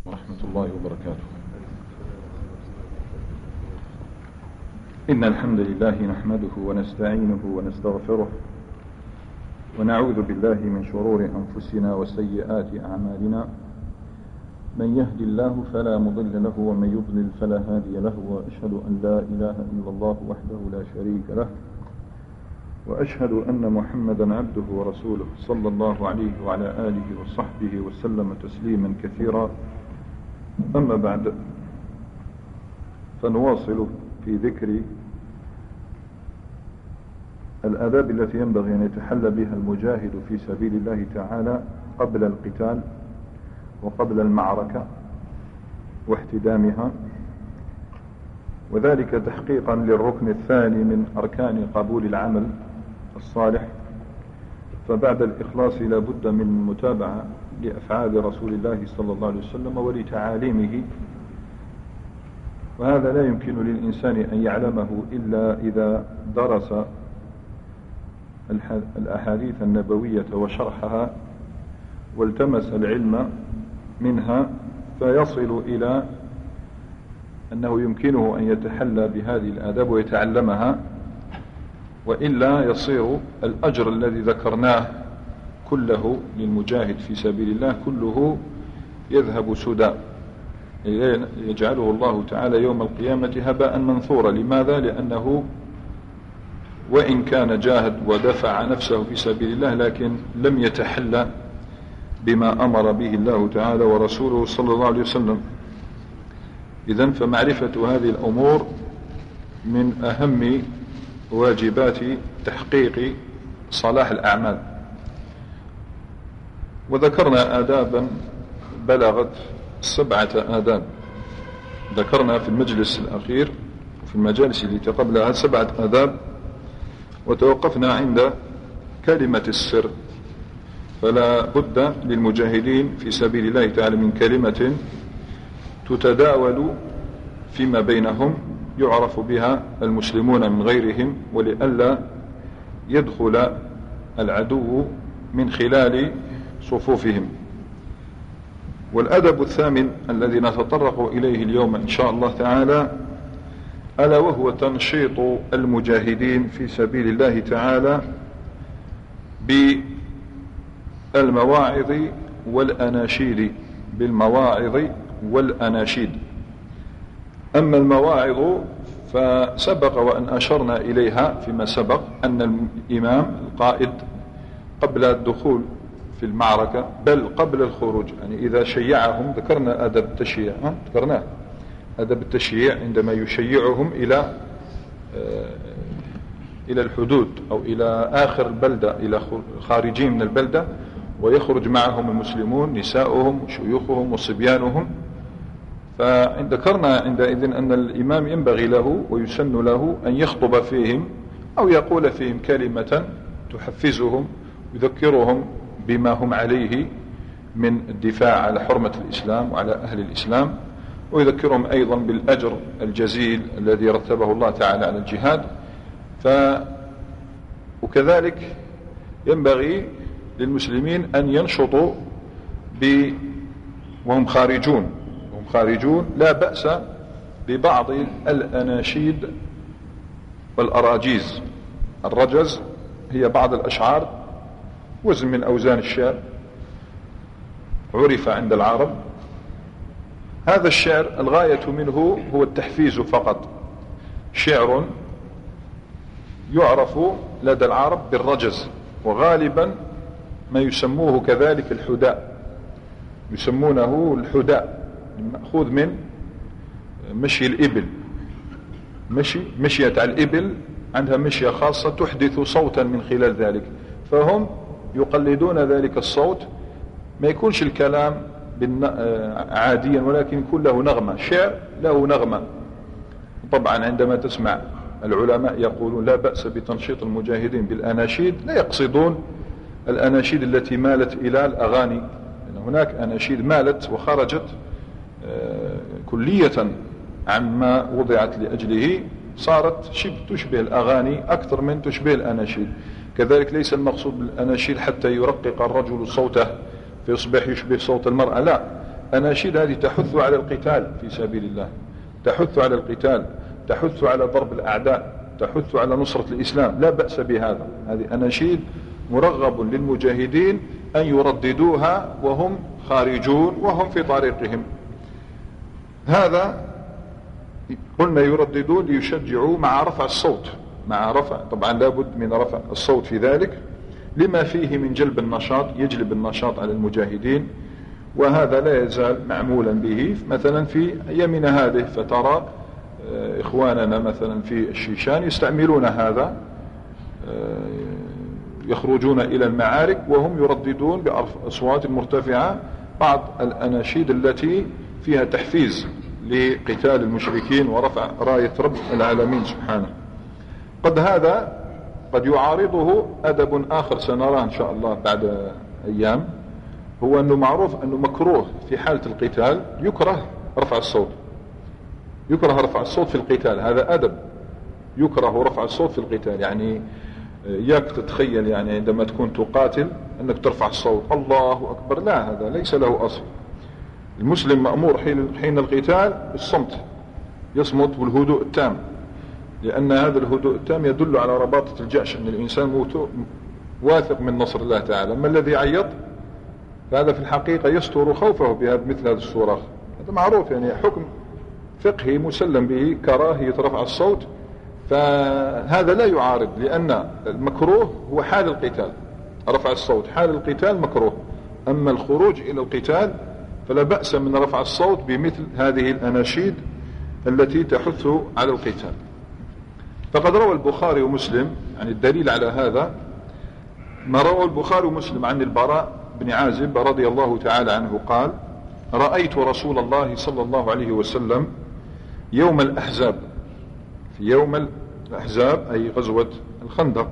ورحمة الله وبركاته. إن الحمد لله نحمده ونستعينه ونستغفره ونعوذ بالله من شرور أنفسنا وسيئات أعمالنا. من يهدي الله فلا مضل له ومن يضلل فلا هادي له، وأشهد أن لا إله إلا الله وحده لا شريك له، وأشهد أن محمدا عبده ورسوله صلى الله عليه وعلى آله وصحبه وسلم تسليما كثيرا. أما بعد، فنواصل في ذكر الآداب التي ينبغي أن يتحلى بها المجاهد في سبيل الله تعالى قبل القتال وقبل المعركة واحتدامها، وذلك تحقيقا للركن الثاني من أركان قبول العمل الصالح. فبعد الإخلاص لا بد من متابعة لأفعال رسول الله صلى الله عليه وسلم ولتعاليمه، وهذا لا يمكن للإنسان أن يعلمه إلا إذا درس الأحاديث النبوية وشرحها والتمس العلم منها، فيصل إلى أنه يمكنه أن يتحلى بهذه الآداب ويتعلمها، وإلا يصير الأجر الذي ذكرناه كله للمجاهد في سبيل الله كله يذهب سدى، يجعله الله تعالى يوم القيامة هباء منثورا. لماذا؟ لأنه وإن كان جاهد ودفع نفسه في سبيل الله لكن لم يتحلى بما أمر به الله تعالى ورسوله صلى الله عليه وسلم. إذن فمعرفة هذه الأمور من أهم واجبات تحقيق صلاح الأعمال. وذكرنا آدابا بلغت 7 آداب، ذكرنا في المجلس الأخير وفي المجالس التي قبلها 7 آداب، وتوقفنا عند كلمة السر. فلا بد للمجاهدين في سبيل الله تعالى من كلمة تتداول فيما بينهم يعرف بها المسلمون من غيرهم، ولئلا يدخل العدو من خلال صفوفهم. والأدب الثامن الذي نتطرق إليه اليوم إن شاء الله تعالى ألا وهو تنشيط المجاهدين في سبيل الله تعالى بالمواعظ والأناشيد. بالمواعظ والأناشيد. أما المواعظ فسبق وأن أشرنا إليها فيما سبق أن الإمام القائد قبل الدخول في المعركة بل قبل الخروج، يعني إذا شيعهم، ذكرنا أدب التشييع، ذكرناه أدب التشييع عندما يشيعهم إلى الحدود أو إلى آخر البلدة، إلى خارجين من البلدة، ويخرج معهم المسلمون نساؤهم وشيوخهم وصبيانهم. فذكرنا عندئذ أن الإمام ينبغي له ويسن له أن يخطب فيهم أو يقول فيهم كلمة تحفزهم يذكرهم بما هم عليه من الدفاع على حرمة الإسلام وعلى أهل الإسلام، ويذكرهم أيضا بالأجر الجزيل الذي رتبه الله تعالى على الجهاد. وكذلك ينبغي للمسلمين أن ينشطوا وهم خارجون لا بأس ببعض الأناشيد والأراجيز. الرجز هي بعض الأشعار، وزن من أوزان الشعر، عرف عند العرب. هذا الشعر الغاية منه هو التحفيز فقط، شعر يعرف لدى العرب بالرجز، وغالبا ما يسموه كذلك الحداء، يسمونه الحداء، مأخوذ من مشي الإبل. مشية على الإبل عندها مشية خاصة تحدث صوتا من خلال ذلك، فهم يقلدون ذلك الصوت، ما يكونش الكلام عاديا ولكن يكون له نغمة، شعر له نغمة. طبعا عندما تسمع العلماء يقولون لا بأس بتنشيط المجاهدين بالأناشيد، لا يقصدون الأناشيد التي مالت إلى الأغاني، لأن هناك أناشيد مالت وخرجت كلية عما وضعت لأجله، صارت تشبه الأغاني أكثر من تشبه الأناشيد. كذلك ليس المقصود بالأناشيد حتى يرقق الرجل صوته فيصبح يشبه صوت المرأة، لا، أناشيد هذه تحث على القتال في سبيل الله، تحث على القتال، تحث على ضرب الأعداء، تحث على نصرة الإسلام، لا بأس بهذا. هذه أناشيد مرغب للمجاهدين أن يرددوها وهم خارجون وهم في طريقهم. هذا قلنا يرددون ليشجعوا مع رفع الصوت، مع رفع، طبعا لابد من رفع الصوت في ذلك لما فيه من جلب النشاط، يجلب النشاط على المجاهدين، وهذا لا يزال معمولا به مثلا في أيامنا هذه. فترى إخواننا مثلا في الشيشان يستعملون هذا، يخرجون إلى المعارك وهم يرددون بأصوات مرتفعة بعض الأناشيد التي فيها تحفيز لقتال المشركين ورفع راية رب العالمين سبحانه. قد يعارضه أدب آخر سنراه إن شاء الله بعد أيام، هو أنه معروف أنه مكروه في حالة القتال، يكره رفع الصوت، يكره رفع الصوت في القتال، هذا أدب، يكره رفع الصوت في القتال. يعني ياك تتخيل يعني عندما تكون تقاتل أنك ترفع الصوت الله أكبر، لا، هذا ليس له أصل. المسلم مأمور حين القتال بالصمت، يصمت والهدوء التام، لأن هذا الهدوء التام يدل على رباطة الجأش، أن الإنسان واثق من نصر الله تعالى. أما الذي يعيط فهذا في الحقيقة يستر خوفه بمثل هذا الصراخ، هذا معروف، يعني حكم فقهي مسلم به، كراهية رفع الصوت. فهذا لا يعارض، لأن المكروه هو حال القتال، رفع الصوت حال القتال مكروه، أما الخروج إلى القتال فلا بأس من رفع الصوت بمثل هذه الأناشيد التي تحث على القتال. فقد روى البخاري ومسلم، يعني الدليل على هذا ما روى البخاري ومسلم عن البراء بن عازب رضي الله تعالى عنه قال: رأيت رسول الله صلى الله عليه وسلم يوم الأحزاب، في يوم الأحزاب أي غزوة الخندق،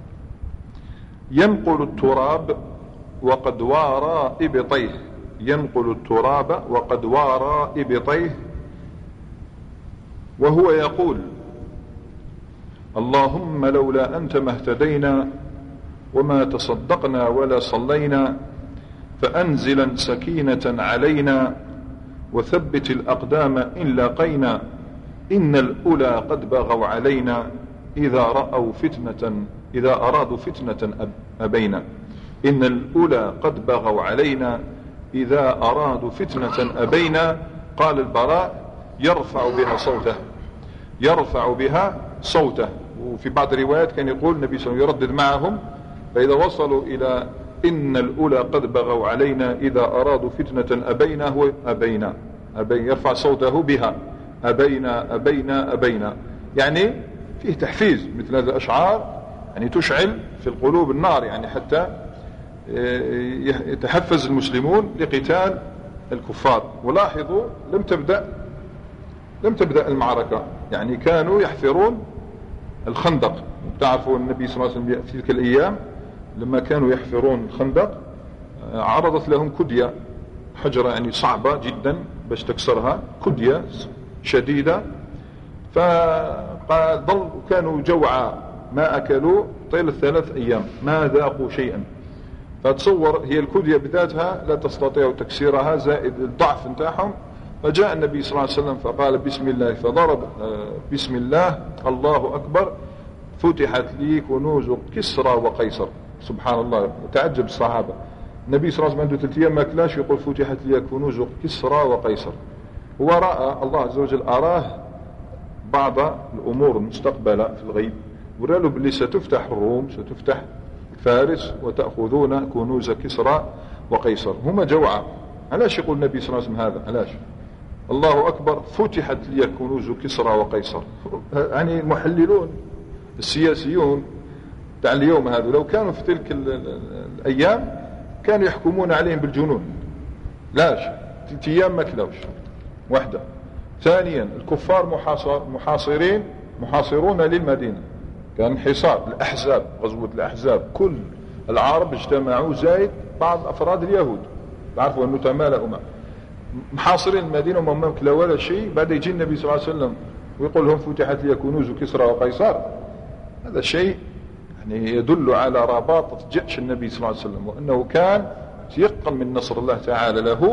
ينقل التراب وقد وارى إبطيه، ينقل التراب وقد وارى إبطيه، وهو يقول: اللهم لولا أنت ما اهتدينا وما تصدقنا ولا صلينا، فأنزلا سكينة علينا وثبت الأقدام إن لاقينا، إن الأولى قد بغوا علينا إذا أرادوا فتنة أبينا، إن الأولى قد بغوا علينا إذا أرادوا فتنة أبينا. قال البراء: يرفع بها صوته. وفي بعض الروايات كان يقول النبي صلى الله عليه وسلم يردد معهم، فإذا وصلوا إلى إن الأولى قد بغوا علينا إذا أرادوا فتنة أبينا، هو أبينا يرفع صوته بها، أبينا، يعني فيه تحفيز. مثل هذه الأشعار يعني تشعل في القلوب النار، يعني حتى يتحفز المسلمون لقتال الكفار. ولاحظوا لم تبدأ المعركة، يعني كانوا يحفرون الخندق. تعرفوا النبي صلى الله عليه وسلم في تلك الأيام لما كانوا يحفرون الخندق عرضت لهم كدية، حجرة يعني صعبة جدا باش تكسرها، كدية شديدة، كانوا جوعى، ما أكلوا طيلة 3 أيام، ما ذاقوا شيئا. فتصور هي الكدية بذاتها لا تستطيع تكسيرها، زائد الضعف نتاعهم. فجاء النبي صلى الله عليه وسلم فقال بسم الله، فضرب بسم الله، الله أكبر، فتحت لي كنوز كسرى وقيصر. سبحان الله، تعجب الصحابة. النبي صلى الله عليه وسلم عنده 3 أيام ما كلاش، يقول فتحت لي كنوز كسرى وقيصر. هو رأى الله عز وجل، أراه بعض الأمور المستقبلة في الغيب، ورأى باللي ستفتح الروم، ستفتح فارس، وتأخذون كنوز كسرى وقيصر. هما جوعى. علاش يقول النبي صلى الله عليه وسلم هذا؟ علاش؟ الله أكبر، فتحت لي كنوز كسرى وقيصر. يعني المحللون السياسيون تاع اليوم هذا لو كانوا في تلك الأيام كانوا يحكمون عليهم بالجنون. لاش 3 أيام ما كلاوش واحدة. ثانيا الكفار محاصرون للمدينة، كان حصار الأحزاب، غزوة الأحزاب، كل العرب اجتمعوا زائد بعض أفراد اليهود، تعرفوا أنه تمالأوا محاصرين المدينة وما ممكن ولا شيء. بعد يجي النبي صلى الله عليه وسلم ويقول لهم فتحت لي كنوز كسرى وقيصر. هذا شيء يعني يدل على رباطة جأش النبي صلى الله عليه وسلم، وأنه كان يقن من نصر الله تعالى له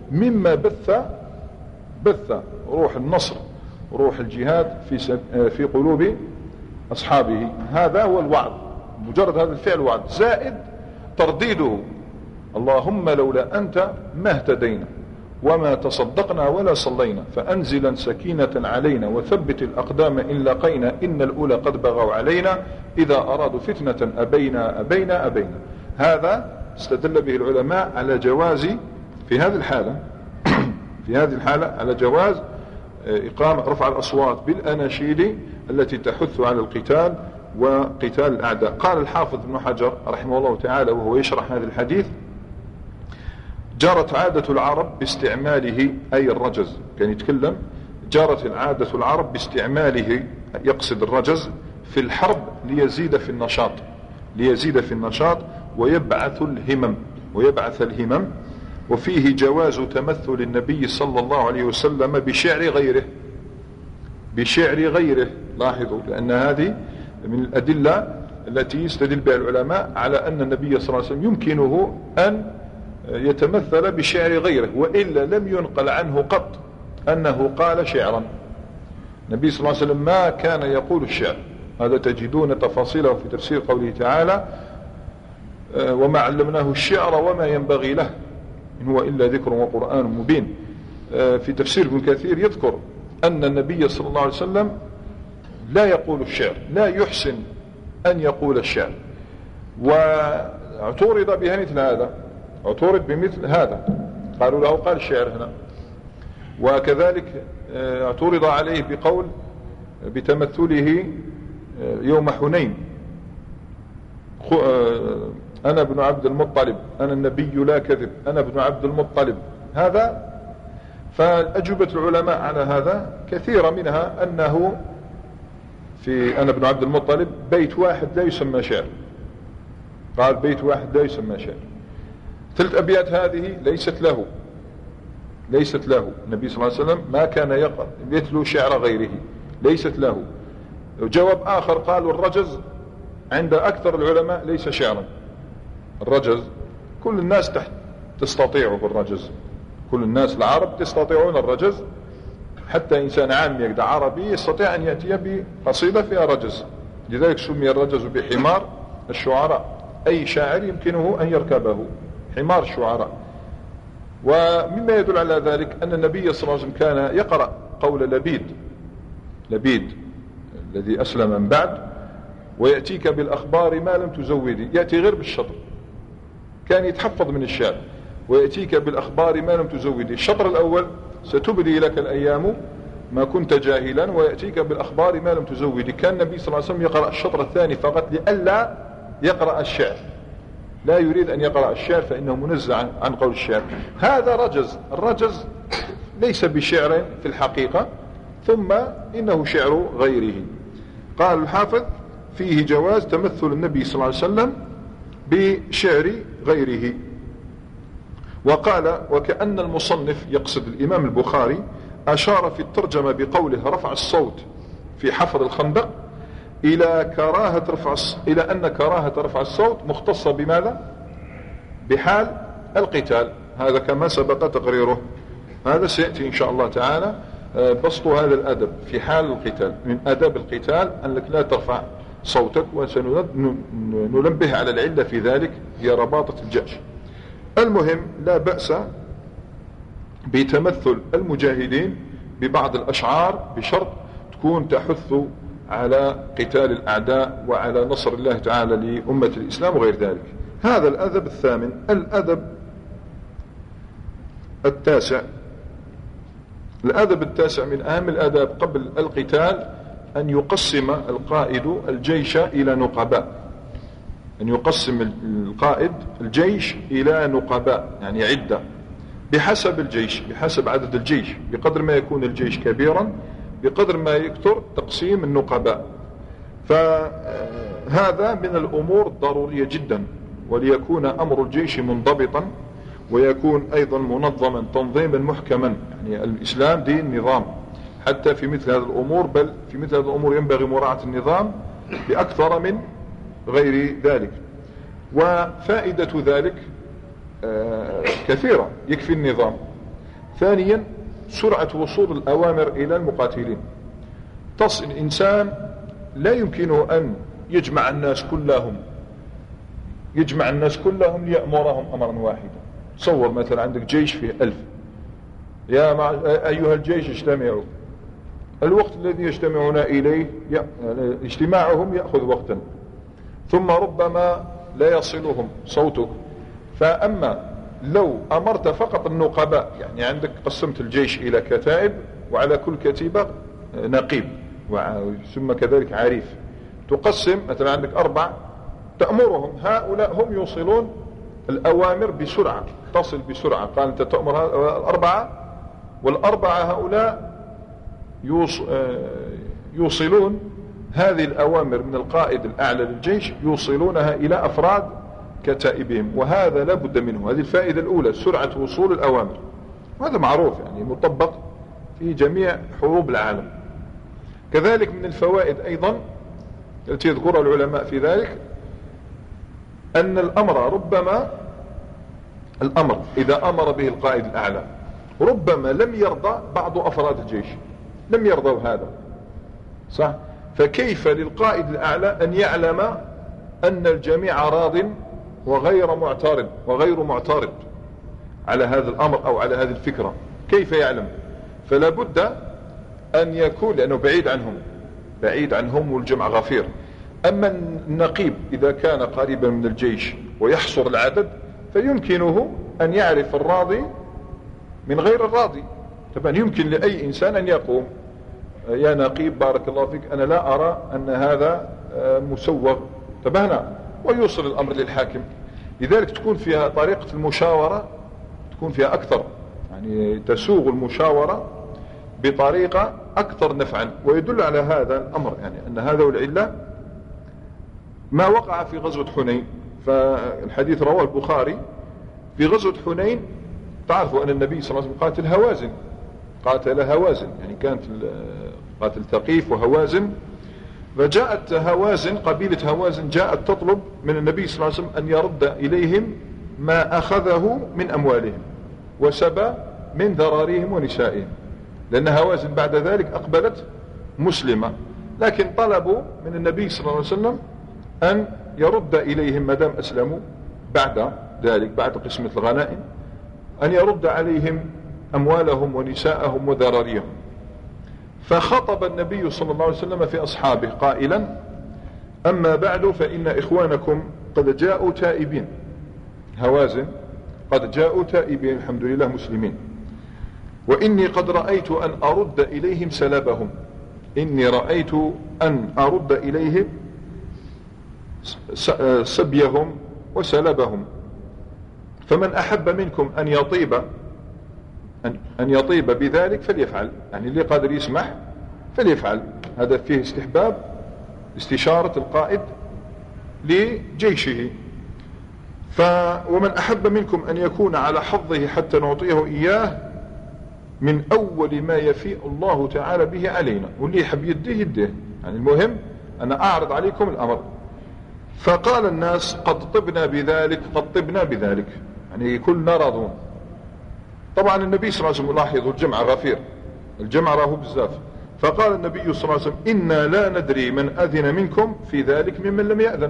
مما بث روح النصر وروح الجهاد في قلوب أصحابه. هذا هو الوعد، مجرد هذا الفعل وعد، زائد ترديده: اللهم لولا أنت ما اهتدينا وما تصدقنا ولا صلينا، فأنزلا سكينة علينا وثبت الأقدام إن لقينا، إن الأولى قد بغوا علينا، إذا أرادوا فتنة أبينا. هذا استدل به العلماء على جواز في هذه الحالة على جواز إقامة رفع الأصوات بالأناشيد التي تحث على القتال وقتال الأعداء. قال الحافظ ابن حجر رحمه الله تعالى وهو يشرح هذا الحديث: جرت عادة العرب باستعماله، أي الرجز، كان يتكلم، جرت عادة العرب باستعماله، يقصد الرجز، في الحرب ليزيد في النشاط ويبعث الهمم. وفيه جواز تمثل النبي صلى الله عليه وسلم بشعر غيره. لاحظوا، لأن هذه من الأدلة التي يستدل بها العلماء على أن النبي صلى الله عليه وسلم يمكنه أن يتمثل بشعر غيره، وإلا لم ينقل عنه قط أنه قال شعرا. النبي صلى الله عليه وسلم ما كان يقول الشعر، هذا تجدون تفاصيله في تفسير قوله تعالى: وما علمناه الشعر وما ينبغي له إن هو إلا ذكر وقرآن مبين. في تفسير ابن كثير يذكر أن النبي صلى الله عليه وسلم لا يقول الشعر، لا يحسن أن يقول الشعر، واعترض بمثل هذا، قالوا له قال الشعر هنا. وكذلك اعترض عليه بقول بتمثله يوم حنين: أنا ابن عبد المطلب، أنا النبي لا كذب، أنا ابن عبد المطلب. هذا فأجوبة العلماء على هذا كثيرة، منها أنه في أنا ابن عبد المطلب بيت واحد لا يسمى شعر، قال بيت واحد لا يسمى شعر. 3 أبيات هذه ليست له. النبي صلى الله عليه وسلم ما كان يتلو شعر غيره، ليست له. جواب آخر قالوا الرجز عند أكثر العلماء ليس شعرا. الرجز كل الناس تستطيعه الرجز، كل الناس العرب تستطيعون الرجز، حتى إنسان عامي عربي يستطيع أن يأتي بقصيدة فيها رجز، لذلك سمي الرجز بحمار الشعراء، أي شاعر يمكنه أن يركبه، حمار الشعراء. ومما يدل على ذلك أن النبي صلى الله عليه وسلم كان يقرأ قول لبيد الذي أسلم من بعد: ويأتيك بالأخبار ما لم تزودي، يأتي غير بالشطر، كان يتحفظ من الشعر. ويأتيك بالأخبار ما لم تزودي، الشطر الأول: ستبدي لك الأيام ما كنت جاهلا، ويأتيك بالأخبار ما لم تزودي. كان النبي صلى الله عليه وسلم يقرأ الشطر الثاني فقط لئلا يقرأ الشعر، لا يريد أن يقرأ الشعر فإنه منزع عن قول الشعر. هذا رجز. الرجز ليس بشعر في الحقيقة، ثم إنه شعر غيره. قال الحافظ: فيه جواز تمثل النبي صلى الله عليه وسلم بشعر غيره. وقال: وكأن المصنف، يقصد الإمام البخاري، أشار في الترجمة بقوله رفع الصوت في حفر الخندق إلى أن كراهة رفع الصوت مختصة بماذا؟ بحال القتال. هذا كما سبق تقريره، هذا سيأتي إن شاء الله تعالى بسط هذا الأدب في حال القتال. من أداب القتال أنك لا ترفع صوتك، وسننبه على العلة في ذلك، هي رباطة الجأش. المهم، لا بأس بتمثل المجاهدين ببعض الأشعار بشرط تكون تحث على قتال الأعداء وعلى نصر الله تعالى لأمة الإسلام وغير ذلك. هذا الأدب الثامن. الأدب التاسع. الأدب التاسع من أهم الأداب قبل القتال أن يقسم القائد الجيش إلى نقباء. أن يقسم القائد الجيش إلى نقباء، يعني عدة بحسب الجيش، بحسب عدد الجيش، بقدر ما يكون الجيش كبيرا بقدر ما يكثر تقسيم النقباء. فهذا من الأمور الضرورية جدا، وليكون أمر الجيش منضبطا، ويكون أيضا منظما تنظيما محكما. يعني الإسلام دين نظام حتى في مثل هذه الأمور، بل في مثل هذه الأمور ينبغي مراعاة النظام بأكثر من غير ذلك. وفائدة ذلك كثيرة، يكفي النظام. ثانيا سرعة وصول الأوامر إلى المقاتلين. تصل الإنسان لا يمكنه أن يجمع الناس كلهم ليأمرهم أمرا واحدا. تصور مثلا عندك جيش فيه 1000، يا أيها الجيش اجتمعوا. الوقت الذي يجتمعون إليه اجتماعهم يأخذ وقتا، ثم ربما لا يصلهم صوتك. فأما لو أمرت فقط النقباء، يعني عندك قسمت الجيش إلى كتائب، وعلى كل كتيبة نقيب ثم كذلك عريف، تقسم مثلا عندك 4 تأمرهم، هؤلاء هم يوصلون الأوامر بسرعة، تصل بسرعة. قال أنت تأمر 4، وال4 هؤلاء يوصلون هذه الأوامر من القائد الأعلى للجيش، يوصلونها إلى أفراد كتائبهم. وهذا لا بد منه. هذه الفائدة الأولى، سرعة وصول الأوامر. وهذا معروف يعني مطبق في جميع حروب العالم. كذلك من الفوائد أيضا التي يذكرها العلماء في ذلك أن الأمر إذا أمر به القائد الأعلى ربما لم يرضى بعض أفراد الجيش، لم يرضوا هذا، صح؟ فكيف للقائد الأعلى أن يعلم أن الجميع راض وغير معترض على هذا الأمر أو على هذه الفكرة؟ كيف يعلم؟ فلا بد أن يكون، لأنه بعيد عنهم والجمع غفير. أما النقيب إذا كان قريبا من الجيش ويحصر العدد فيمكنه أن يعرف الراضي من غير الراضي. طبعا يمكن لأي إنسان أن يقوم، يا نقيب بارك الله فيك أنا لا أرى أن هذا مسوغ، انتبهنا، ويوصل الأمر للحاكم. لذلك تكون فيها طريقة المشاورة، تكون فيها أكثر، يعني تسوغ المشاورة بطريقة أكثر نفعا. ويدل على هذا الأمر يعني أن هذا العلة ما وقع في غزوة حنين. فالحديث رواه البخاري في غزوة حنين. تعرفوا أن النبي صلى الله عليه وسلم قاتل هوازن، يعني كانت قاتل ثقيف وهوازن. فجاءت هوازن، قبيلة هوازن جاءت تطلب من النبي صلى الله عليه وسلم أن يرد إليهم ما أخذه من أموالهم وسبى من ذراريهم ونسائهم، لأن هوازن بعد ذلك أقبلت مسلمة. لكن طلبوا من النبي صلى الله عليه وسلم أن يرد إليهم ما دام أسلموا بعد ذلك، بعد قسمة الغنائم، أن يرد عليهم أموالهم ونساءهم وذراريهم. فخطب النبي صلى الله عليه وسلم في أصحابه قائلا: أما بعد فإن إخوانكم قد جاءوا تائبين. هوازن قد جاءوا تائبين الحمد لله مسلمين، وإني قد رأيت أن أرد إليهم سلبهم. إني رأيت أن أرد إليهم سبيهم وسلبهم، فمن أحب منكم أن يطيب بذلك فليفعل. يعني اللي قادر يسمح فليفعل. هذا فيه استحباب استشارة القائد لجيشه. ومن أحب منكم أن يكون على حظه حتى نعطيه إياه من أول ما يفيء الله تعالى به علينا. واللي يحب يديه. يعني المهم أنا أعرض عليكم الأمر. فقال الناس: قد طبنا بذلك، يعني كلنا راضون. طبعا النبي صلى الله عليه وسلم لاحظوا الجمع غفير، الجمع راهو بزاف. فقال النبي صلى الله عليه وسلم: إنا لا ندري من أذن منكم في ذلك ممن لم يأذن.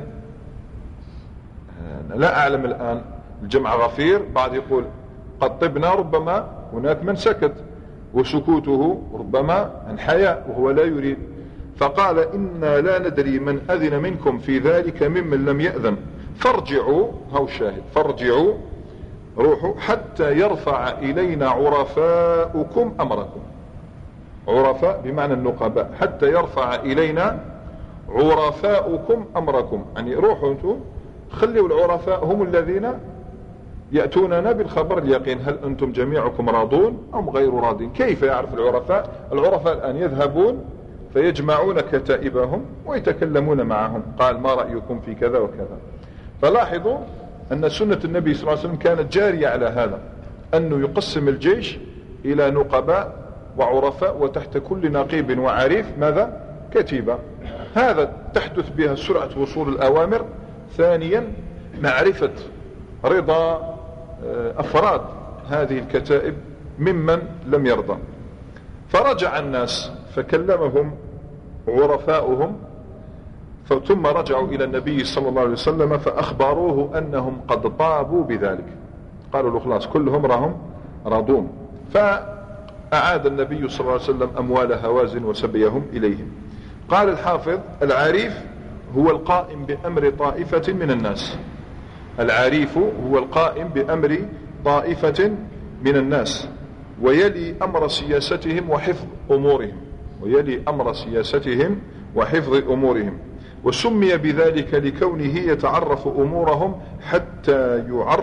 أنا لا أعلم الآن، الجمع غفير، بعض يقول قد طبنا، ربما هناك من سكت وسكوته ربما عن حياء وهو لا يريد. فقال: إنا لا ندري من أذن منكم في ذلك ممن لم يأذن، فارجعوا، هو الشاهد، فارجعوا، روحوا حتى يرفع إلينا عرفاؤكم أمركم. عرفاء بمعنى النقباء. حتى يرفع إلينا عرفاؤكم أمركم، يعني روحوا أنتم خلوا العرفاء هم الذين يأتوننا بالخبر اليقين، هل أنتم جميعكم راضون أم غير راضين. كيف يعرف العرفاء؟ العرفاء الآن يذهبون فيجمعون كتائبهم ويتكلمون معهم، قال: ما رأيكم في كذا وكذا. فلاحظوا أن سنة النبي صلى الله عليه وسلم كانت جارية على هذا، أنه يقسم الجيش إلى نقباء وعرفاء، وتحت كل نقيب وعريف ماذا؟ كتيبة. هذا تحدث بها سرعة وصول الأوامر. ثانيا معرفة رضا أفراد هذه الكتائب ممن لم يرضى. فرجع الناس فكلمهم عرفاؤهم، ثم رجعوا إلى النبي صلى الله عليه وسلم فأخبروه أنهم قد طابوا بذلك، قالوا له خلاص كلهم راهم راضون. فأعاد النبي صلى الله عليه وسلم أموال هوازن وسبيهم إليهم. قال الحافظ: العريف هو القائم بأمر طائفة من الناس. العريف هو القائم بأمر طائفة من الناس ويلي أمر سياستهم وحفظ أمورهم، ويلي أمر سياستهم وحفظ أمورهم. وسمي بذلك لكونه يتعرف أمورهم حتى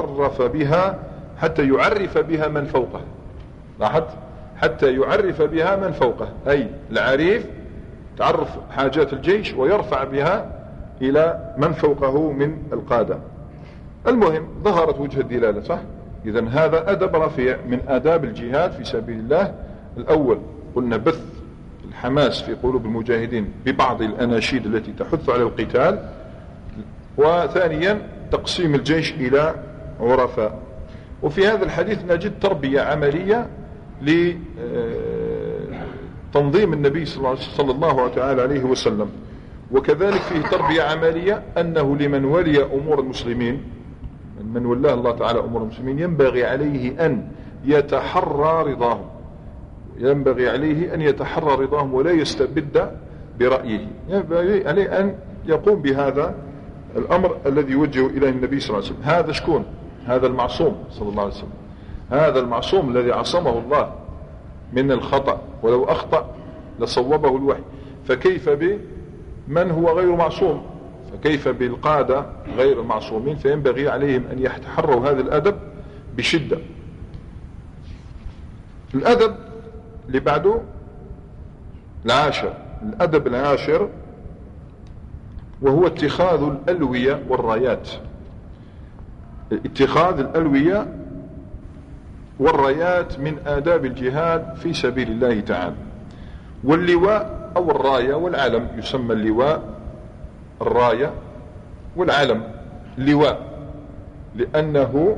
يعرف بها من فوقه. لاحظت؟ حتى يعرف بها من فوقه، أي العريف تعرف حاجات الجيش ويرفع بها إلى من فوقه من القادة. المهم ظهرت وجه الدلالة، صح؟ إذن هذا أدب رفيع من آداب الجهاد في سبيل الله. الأول قلنا بث الحماس في قلوب المجاهدين ببعض الأناشيد التي تحث على القتال، وثانيا تقسيم الجيش إلى عرفاء. وفي هذا الحديث نجد تربية عملية لتنظيم النبي صلى الله عليه وسلم، وكذلك فيه تربية عملية أنه لمن ولي أمور المسلمين، من ولاه الله تعالى أمور المسلمين، ينبغي عليه أن يتحرى رضاهم، ينبغي عليه أن يتحرى رضاهم ولا يستبد برأيه. ينبغي عليه أن يقوم بهذا الأمر الذي يوجه إليه النبي صلى الله عليه وسلم. هذا شكون؟ هذا المعصوم صلى الله عليه وسلم، هذا المعصوم الذي عصمه الله من الخطأ، ولو أخطأ لصوبه الوحي. فكيف بمن هو غير معصوم؟ فكيف بالقادة غير المعصومين؟ فينبغي عليهم أن يتحروا هذا الأدب بشدة. الأدب اللي بعده العاشر، الأدب العاشر وهو اتخاذ الألوية والرايات. اتخاذ الألوية والرايات من آداب الجهاد في سبيل الله تعالى. واللواء أو الراية والعلم، يسمى اللواء الراية والعلم. اللواء لأنه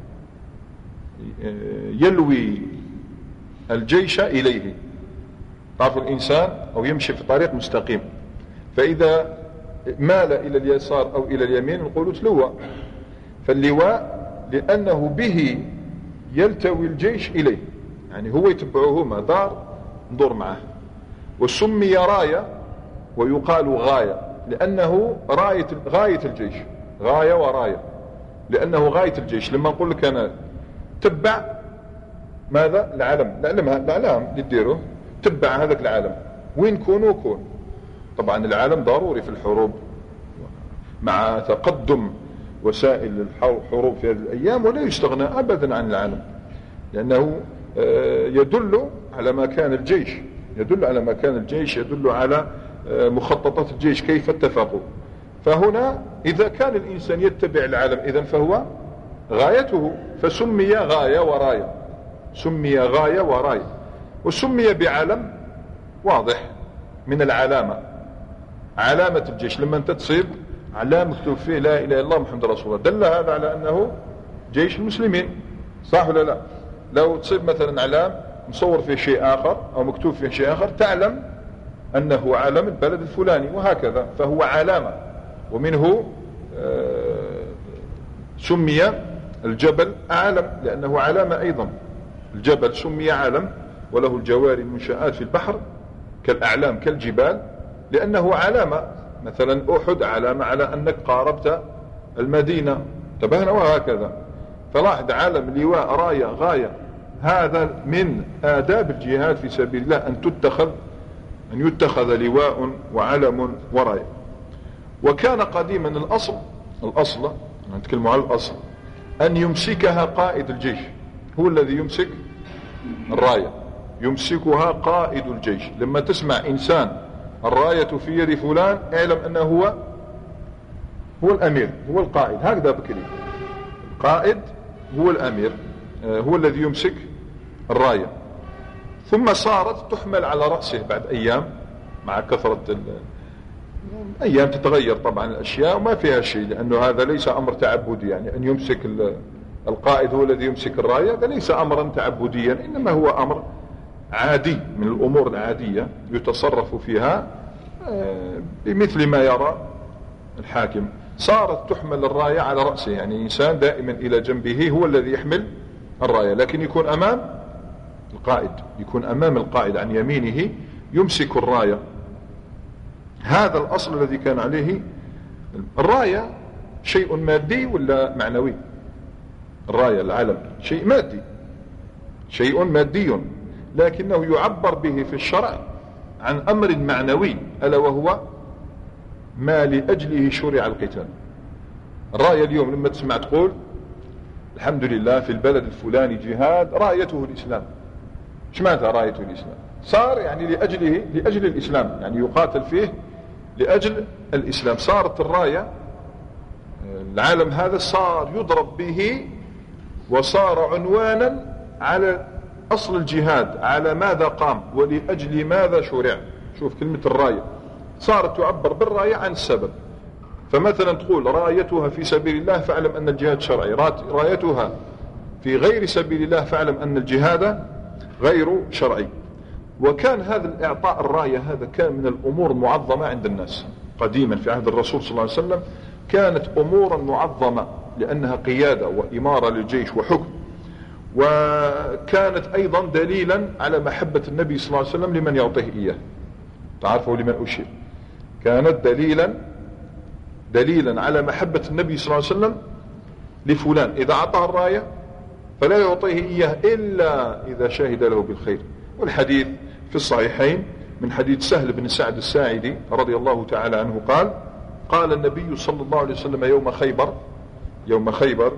يلوي الجيش إليه. تعرف الإنسان أو يمشي في طريق مستقيم، فإذا مال إلى اليسار أو إلى اليمين نقول تلوى. فاللواء لأنه به يلتوي الجيش إليه، يعني هو يتبعه ما دار ندور معه. وسمي راية ويقال غاية لأنه غاية الجيش، غاية وراية، لأنه غاية الجيش. لما نقول لك أنا تبع ماذا؟ العلم، الإعلام اللي تديره تبع هذاك العالم، وين كونوا كون. طبعا العالم ضروري في الحروب، مع تقدم وسائل الحروب في هذه الأيام، ولا يستغنى أبدا عن العالم، لأنه يدل على مكان الجيش، يدل على مكان الجيش، يدل على مخططات الجيش كيف اتفقوا. فهنا إذا كان الإنسان يتبع العالم إذن فهو غايته، فسمي غاية وراية، سمي غاية وراية. وسمي بعلم واضح من العلامة، علامة الجيش. لما أنت تصيب علامة مكتوب فيه لا إله إلا الله محمد رسول الله، دل هذا على أنه جيش المسلمين، صح ولا لا؟ لو تصيب مثلا علام مصور فيه شيء آخر أو مكتوب فيه شيء آخر تعلم أنه علم البلد الفلاني، وهكذا. فهو علامة. ومنه سمي الجبل علم لأنه علامة أيضا. الجبل سمي علم وله الجوار المنشآت في البحر كالأعلام كالجبال، لأنه علامة. مثلا أحد علامة على أنك قاربت المدينة، انتبهنا، وهكذا. فلاحظ علم، لواء، راية، غاية، هذا من آداب الجهاد في سبيل الله أن يتخذ لواء وعلم وراية. وكان قديما الأصل نتكلم عن الأصل أن يمسكها قائد الجيش، هو الذي يمسك الراية، يمسكها قائد الجيش. لما تسمع إنسان الراية في يد فلان اعلم أنه هو الأمير، هو القائد، هكذا بكلمة. القائد هو الأمير، هو الذي يمسك الراية. ثم صارت تحمل على رأسه بعد أيام، مع كثرة أيام تتغير طبعا الأشياء وما فيها شيء، لأنه هذا ليس أمر تعبدي، يعني أن يمسك القائد هو الذي يمسك الراية، هذا ليس أمرا تعبديا، إنما هو أمر عادي من الأمور العادية يتصرف فيها بمثل ما يرى الحاكم. صارت تحمل الراية على رأسه، يعني إنسان دائما إلى جنبه هو الذي يحمل الراية، لكن يكون أمام القائد، يكون أمام القائد عن يمينه يمسك الراية. هذا الأصل الذي كان عليه. الراية شيء مادي ولا معنوي؟ الراية العلم شيء مادي، شيء مادي، لكنه يعبر به في الشرع عن أمر معنوي، ألا وهو ما لأجله شرع القتال. الراية اليوم لما تسمع تقول الحمد لله في البلد الفلاني جهاد رايته الإسلام، ايش معناتها رايته الإسلام؟ صار يعني لأجل الإسلام، يعني يقاتل فيه لأجل الإسلام. صارت الراية العالم هذا صار يضرب به، وصار عنوانا على أصل الجهاد، على ماذا قام ولأجل ماذا شرع. شوف كلمة الراية صارت تعبر بالراية عن السبب. فمثلا تقول رايتها في سبيل الله فاعلم أن الجهاد شرعي، رايتها في غير سبيل الله فاعلم أن الجهاد غير شرعي. وكان هذا الإعطاء الراية هذا كان من الأمور المعظمة عند الناس قديما في عهد الرسول صلى الله عليه وسلم، كانت أمورا معظمة لأنها قيادة وإمارة للجيش وحكم، وكانت أيضا دليلا على محبة النبي صلى الله عليه وسلم لمن يعطيه إياه. تعرفوا لمن أشير؟ كانت دليلا على محبة النبي صلى الله عليه وسلم لفلان، إذا أعطاه الراية فلا يعطيه إياه إلا إذا شهد له بالخير. والحديث في الصحيحين من حديث سهل بن سعد الساعدي رضي الله تعالى عنه قال النبي صلى الله عليه وسلم يوم خيبر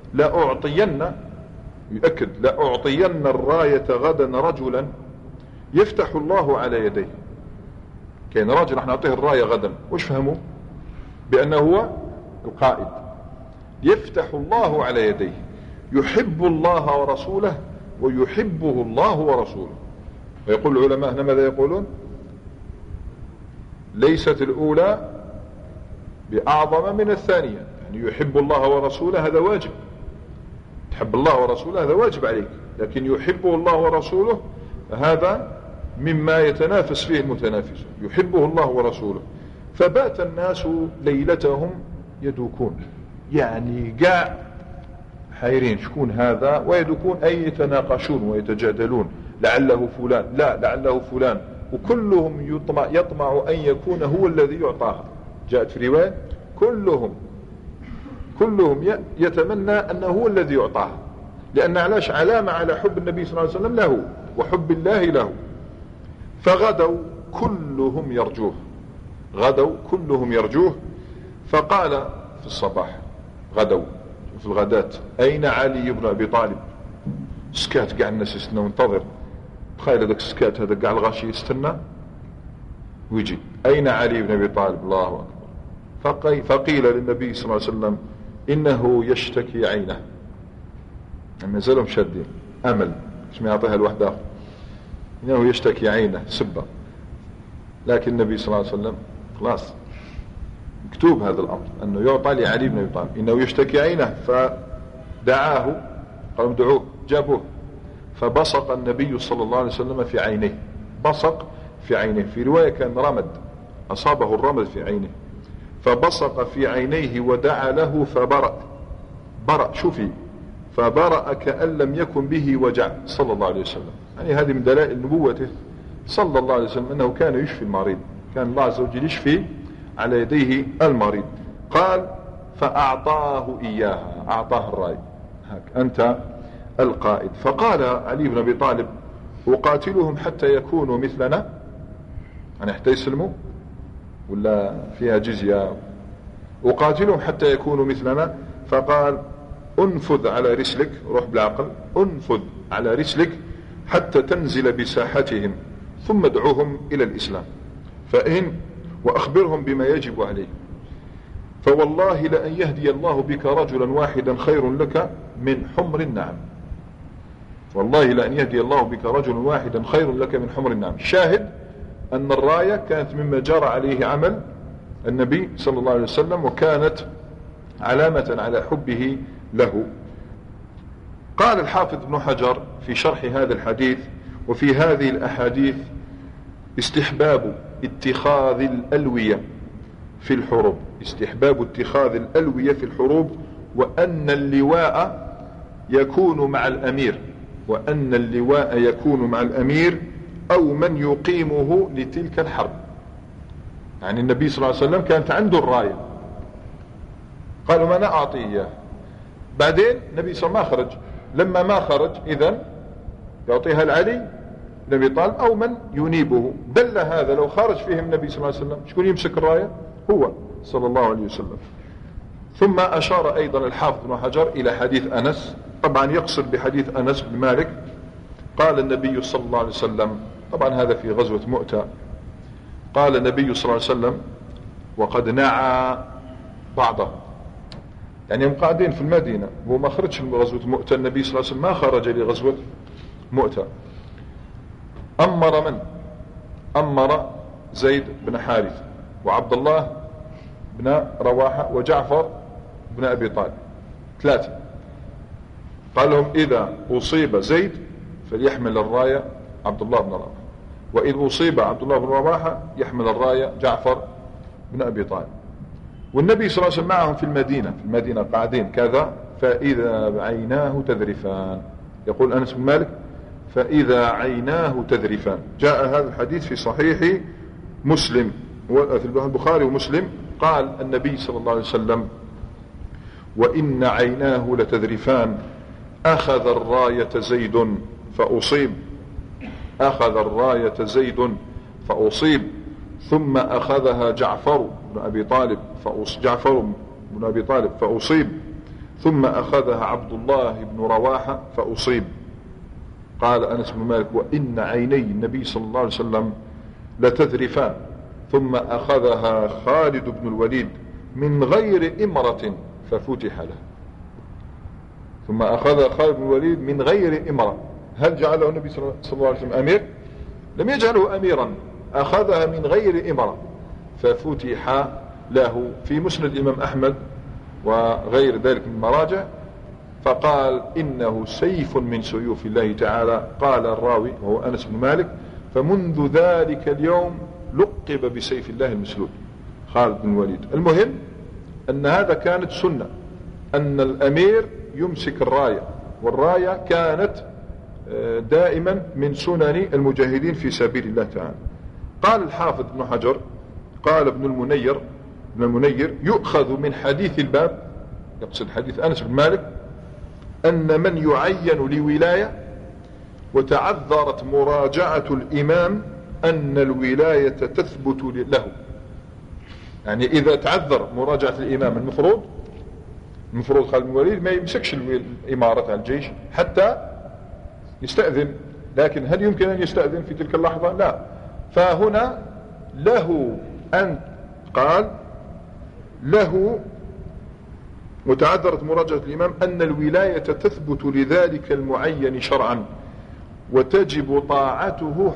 لأعطين الراية غدا رجلا يفتح الله على يديه. كان راجل راح نعطيه الراية غدا، وش فهموا؟ بأنه هو القائد. يفتح الله على يديه، يحب الله ورسوله ويحبه الله ورسوله. ويقول العلماء هنا ماذا يقولون؟ ليست الأولى بأعظم من الثانية، يعني يحب الله ورسوله هذا واجب، تحب الله ورسوله هذا واجب عليك، لكن يحبه الله ورسوله هذا مما يتنافس فيه المتنافس، يحبه الله ورسوله. فبات الناس ليلتهم يدوكون، يعني قاع حيرين شكون هذا، ويدوكون أي يتناقشون ويتجادلون، لعله فلان، لا لعله فلان، وكلهم يطمع أن يكون هو الذي يعطاها. جاءت في رواية كلهم يتمنى أنه هو الذي يعطاها، لأن علاش؟ علامة على حب النبي صلى الله عليه وسلم له وحب الله له. فغدوا كلهم يرجوه، فقال في الصباح غدوا في الغداة أين علي بن أبي طالب؟ سكات قاع الناس يستنى وانتظر، تخيل هذاك السكات هذا قاع الغاشي يستنى ويجي أين علي بن أبي طالب؟ الله أكبر. فقيل للنبي صلى الله عليه وسلم إنه يشتكي عينه، ما زالهم شادين أمل مش ما يعطيها الواحد آخر، إنه يشتكي عينه سبة. لكن النبي صلى الله عليه وسلم خلاص مكتوب هذا الأمر أنه يعطى لعلي بن أبي طالب، إنه يشتكي عينه. فدعاه، قالوا دعوه، جابوه، فبصق النبي صلى الله عليه وسلم في عينيه، بصق في عينيه. في رواية كان رمد، أصابه الرمد في عينه، فبصق في عينيه ودعا له برأ شوفي، فبرأ كأن لم يكن به وجع صلى الله عليه وسلم. يعني هذه من دلائل نبوته صلى الله عليه وسلم أنه كان يشفي المريض، كان الله عز وجل يشفي على يديه المريض. قال فأعطاه إياها، أعطاه الراية، أنت القائد. فقال علي بن أبي طالب أقاتلهم حتى يكونوا مثلنا، يعني حتى يسلموا ولا فيها جزية؟ أقاتلهم حتى يكونوا مثلنا. فقال انفذ على رسلك، روح بالعقل، انفذ على رسلك حتى تنزل بساحتهم، ثم ادعوهم إلى الإسلام وأخبرهم بما يجب عليه. فوالله لأن يهدي الله بك رجلا واحدا خير لك من حمر النعم. والله لأن يهدي الله بك رجلا واحدا خير لك من حمر النعم. الشاهد أن الراية كانت مما جرى عليه عمل النبي صلى الله عليه وسلم، وكانت علامة على حبه له. قال الحافظ ابن حجر في شرح هذا الحديث: وفي هذه الأحاديث استحباب اتخاذ الألوية في الحروب، استحباب اتخاذ الألوية في الحروب، وأن اللواء يكون مع الأمير، وأن اللواء يكون مع الأمير أو من يقيمه لتلك الحرب. يعني النبي صلى الله عليه وسلم كانت عنده الراية، قالوا ما أنا أعطيه إياه. بعدين النبي صلى الله عليه وسلم ما خرج، لما ما خرج إذن يعطيها لعلي بن أبي طالب أو من ينيبه. دل هذا لو خرج فيهم النبي صلى الله عليه وسلم شكون يمسك الراية؟ هو صلى الله عليه وسلم. ثم أشار أيضا الحافظ ابن حجر إلى حديث أنس، طبعا يقصد بحديث أنس بن مالك. قال النبي صلى الله عليه وسلم، طبعا هذا في غزوة مؤتة، قال النبي صلى الله عليه وسلم: وقد نعى بعضهم، يعني هم قاعدين في المدينة، هو ما خرجش من غزوة مؤتة، النبي صلى الله عليه وسلم ما خرج لغزوة مؤتة. أمر من؟ أمر زيد بن حارث وعبد الله بن رواحة وجعفر بن أبي طالب، ثلاثة. قال لهم: إذا أصيب زيد فليحمل الراية عبد الله بن رواحة، وإذا أصيب عبد الله بن رواحة يحمل الراية جعفر بن أبي طالب. والنبي صلى الله عليه وسلم معهم في المدينة قاعدين كذا، فإذا عيناه تذرفان. يقول أنس بن مالك: فإذا عيناه تذرفان. جاء هذا الحديث في صحيح مسلم وفي البخاري ومسلم. قال النبي صلى الله عليه وسلم: وإن عيناه لتذرفان، أخذ الراية زيد فأصيب، أخذ الراية زيد فأصيب، ثم أخذها جعفر بن أبي طالب فأصيب، ثم أخذها عبد الله بن رواحة فأصيب. قال أنس بن مالك: وإن عيني النبي صلى الله عليه وسلم لتذرفان، ثم أخذها خالد بن الوليد من غير إمرة ففتح له. ثم أخذ خالد بن الوليد من غير إمرة. هل جعله النبي صلى الله عليه وسلم أمير؟ لم يجعله أميرا، أخذها من غير إمرة ففتح له. في مسند الإمام أحمد وغير ذلك من المراجع، فقال: إنه سيف من سيوف الله تعالى. قال الراوي وهو أنس بن مالك: فمنذ ذلك اليوم لقب بسيف الله المسلول خالد بن الوليد. المهم أن هذا كانت سنة، أن الأمير يمسك الراية، والراية كانت دائما من سنن المجاهدين في سبيل الله تعالى. قال الحافظ ابن حجر، قال ابن المنير: يؤخذ من حديث الباب، يقصد حديث أنس بن مالك، أن من يعين لولاية وتعذرت مراجعة الإمام أن الولاية تثبت له. يعني إذا تعذر مراجعة الإمام المفروض خالد بن الوليد ما يمسكش الإمارة على الجيش حتى يستأذن، لكن هل يمكن أن يستأذن في تلك اللحظة؟ لا. فهنا له أن قال له وتعذرت مراجعة الإمام أن الولاية تثبت لذلك المعين شرعا وتجب طاعته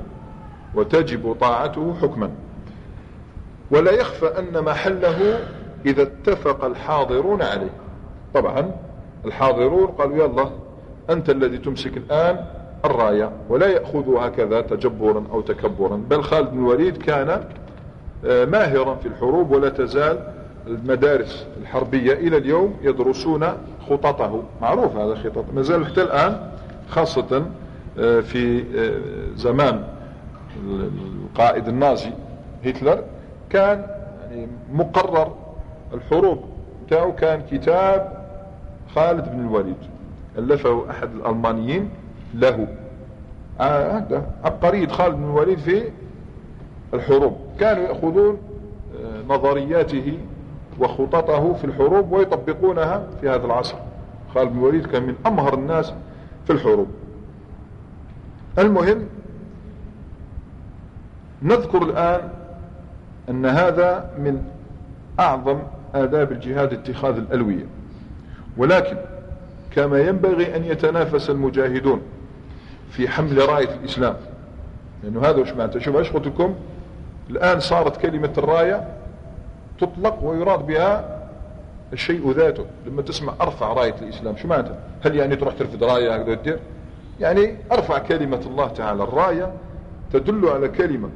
حكما، ولا يخفى أن محله إذا اتفق الحاضرون عليه. طبعا الحاضرون قالوا: يلا أنت الذي تمسك الآن الراية، ولا يأخذوا هكذا تجبرا أو تكبرا. بل خالد بن الوليد كان ماهرا في الحروب، ولا تزال المدارس الحربية إلى اليوم يدرسون خططه. معروف هذا خطط، ما زال حتى الآن، خاصة في زمان القائد النازي هتلر، كان يعني مقرر الحروب بتاعه كان كتاب خالد بن الوليد، ألفه أحد الألمانيين له. هذا عبقرية خالد بن الوليد في الحروب، كانوا يأخذون نظرياته وخططه في الحروب ويطبقونها في هذا العصر. خالد بن الوليد كان من أمهر الناس في الحروب. المهم نذكر الآن أن هذا من أعظم آداب الجهاد اتخاذ الألوية، ولكن كما ينبغي أن يتنافس المجاهدون في حمل راية الإسلام، لأنه هذا وش معناته. شوف ايش قلت لكم الآن، صارت كلمة الراية تطلق ويراد بها الشيء ذاته. لما تسمع أرفع راية الإسلام شو معناتها؟ هل يعني تروح ترفض راية هكذا تدير؟ يعني أرفع كلمة الله تعالى. الراية تدل على كلمة.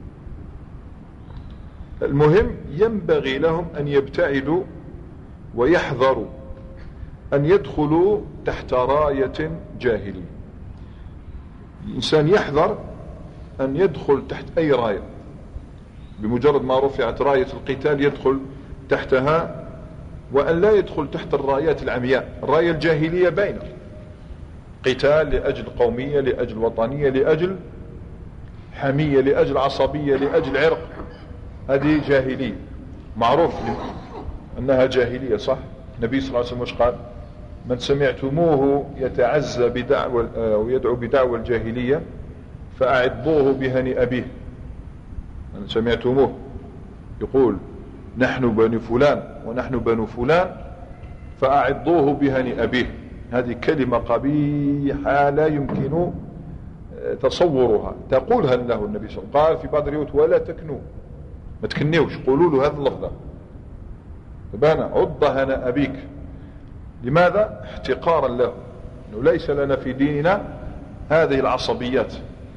المهم ينبغي لهم أن يبتعدوا ويحذروا أن يدخلوا تحت راية جاهلية. الإنسان يحذر أن يدخل تحت أي راية. بمجرد ما رفعت راية القتال يدخل تحتها، وأن لا يدخل تحت الرايات العمياء. الراية الجاهلية باينة، قتال لأجل قومية، لأجل وطنية، لأجل حمية، لأجل عصبية، لأجل عرق. هذه جاهلية معروف أنها جاهلية، صح؟ النبي صلى الله عليه وسلم وش قال؟ من سمعتموه يتعزى بدعوى ويدعو بدعوى الجاهلية فأعضوه بهني أبيه. من سمعتموه يقول نحن بني فلان ونحن بنو فلان فأعضوه بهني أبيه. هذه كلمة قبيحة لا يمكن تصورها، تقولها له النبي صلى الله عليه وسلم. قال في بعض الروايات ولا تكنوا، ما تكنيوش، قولوا له هذا اللفظ. تبانا عض هنا أبيك. لماذا؟ احتقارا له، أنه ليس لنا في ديننا هذه العصبيات.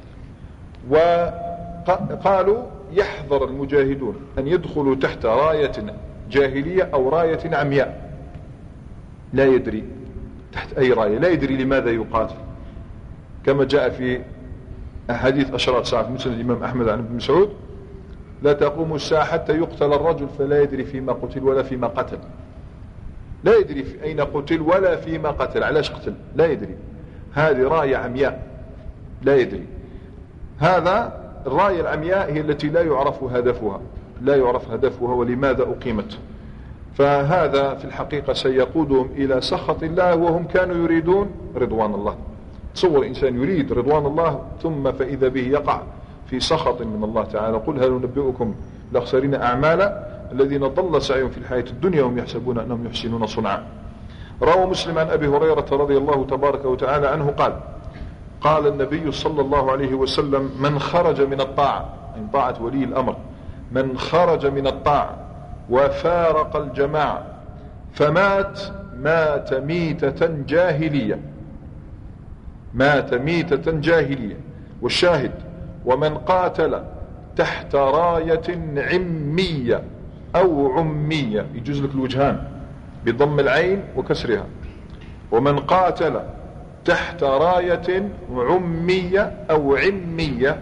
وقالوا يحذر المجاهدون أن يدخلوا تحت راية جاهلية أو راية عمياء. لا يدري تحت أي راية، لا يدري لماذا يقاتل، كما جاء في أحاديث أشراط الساعة في مسند الإمام أحمد عن ابن مسعود: لا تقوم الساعة حتى يقتل الرجل فلا يدري فيما قتل ولا فيما قتل. لا يدري في أين قتل ولا فيما قتل، علاش قتل لا يدري. هذه راية عمياء، لا يدري. هذا الراية العمياء هي التي لا يعرف هدفها، لا يعرف هدفها ولماذا أقيمت. فهذا في الحقيقة سيقودهم إلى سخط الله، وهم كانوا يريدون رضوان الله. تصور إنسان يريد رضوان الله ثم فإذا به يقع في سخط من الله تعالى. قل هل ننبئكم الأخسرين أعمالا الذين ضل سعيهم في الحياة الدنيا وهم يحسبون أنهم يحسنون صنعا. روى مسلم عن أبي هريرة رضي الله تبارك وتعالى عنه قال: قال النبي صلى الله عليه وسلم: من خرج من الطاعة، من طاعة ولي الأمر، من خرج من الطاعة وفارق الجماعة فمات مات ميتة جاهلية، مات ميتة جاهلية. والشاهد: ومن قاتل تحت راية عمية أو عمية، يجوز لك الوجهان بضم العين وكسرها. ومن قاتل تحت راية عمية أو عمية،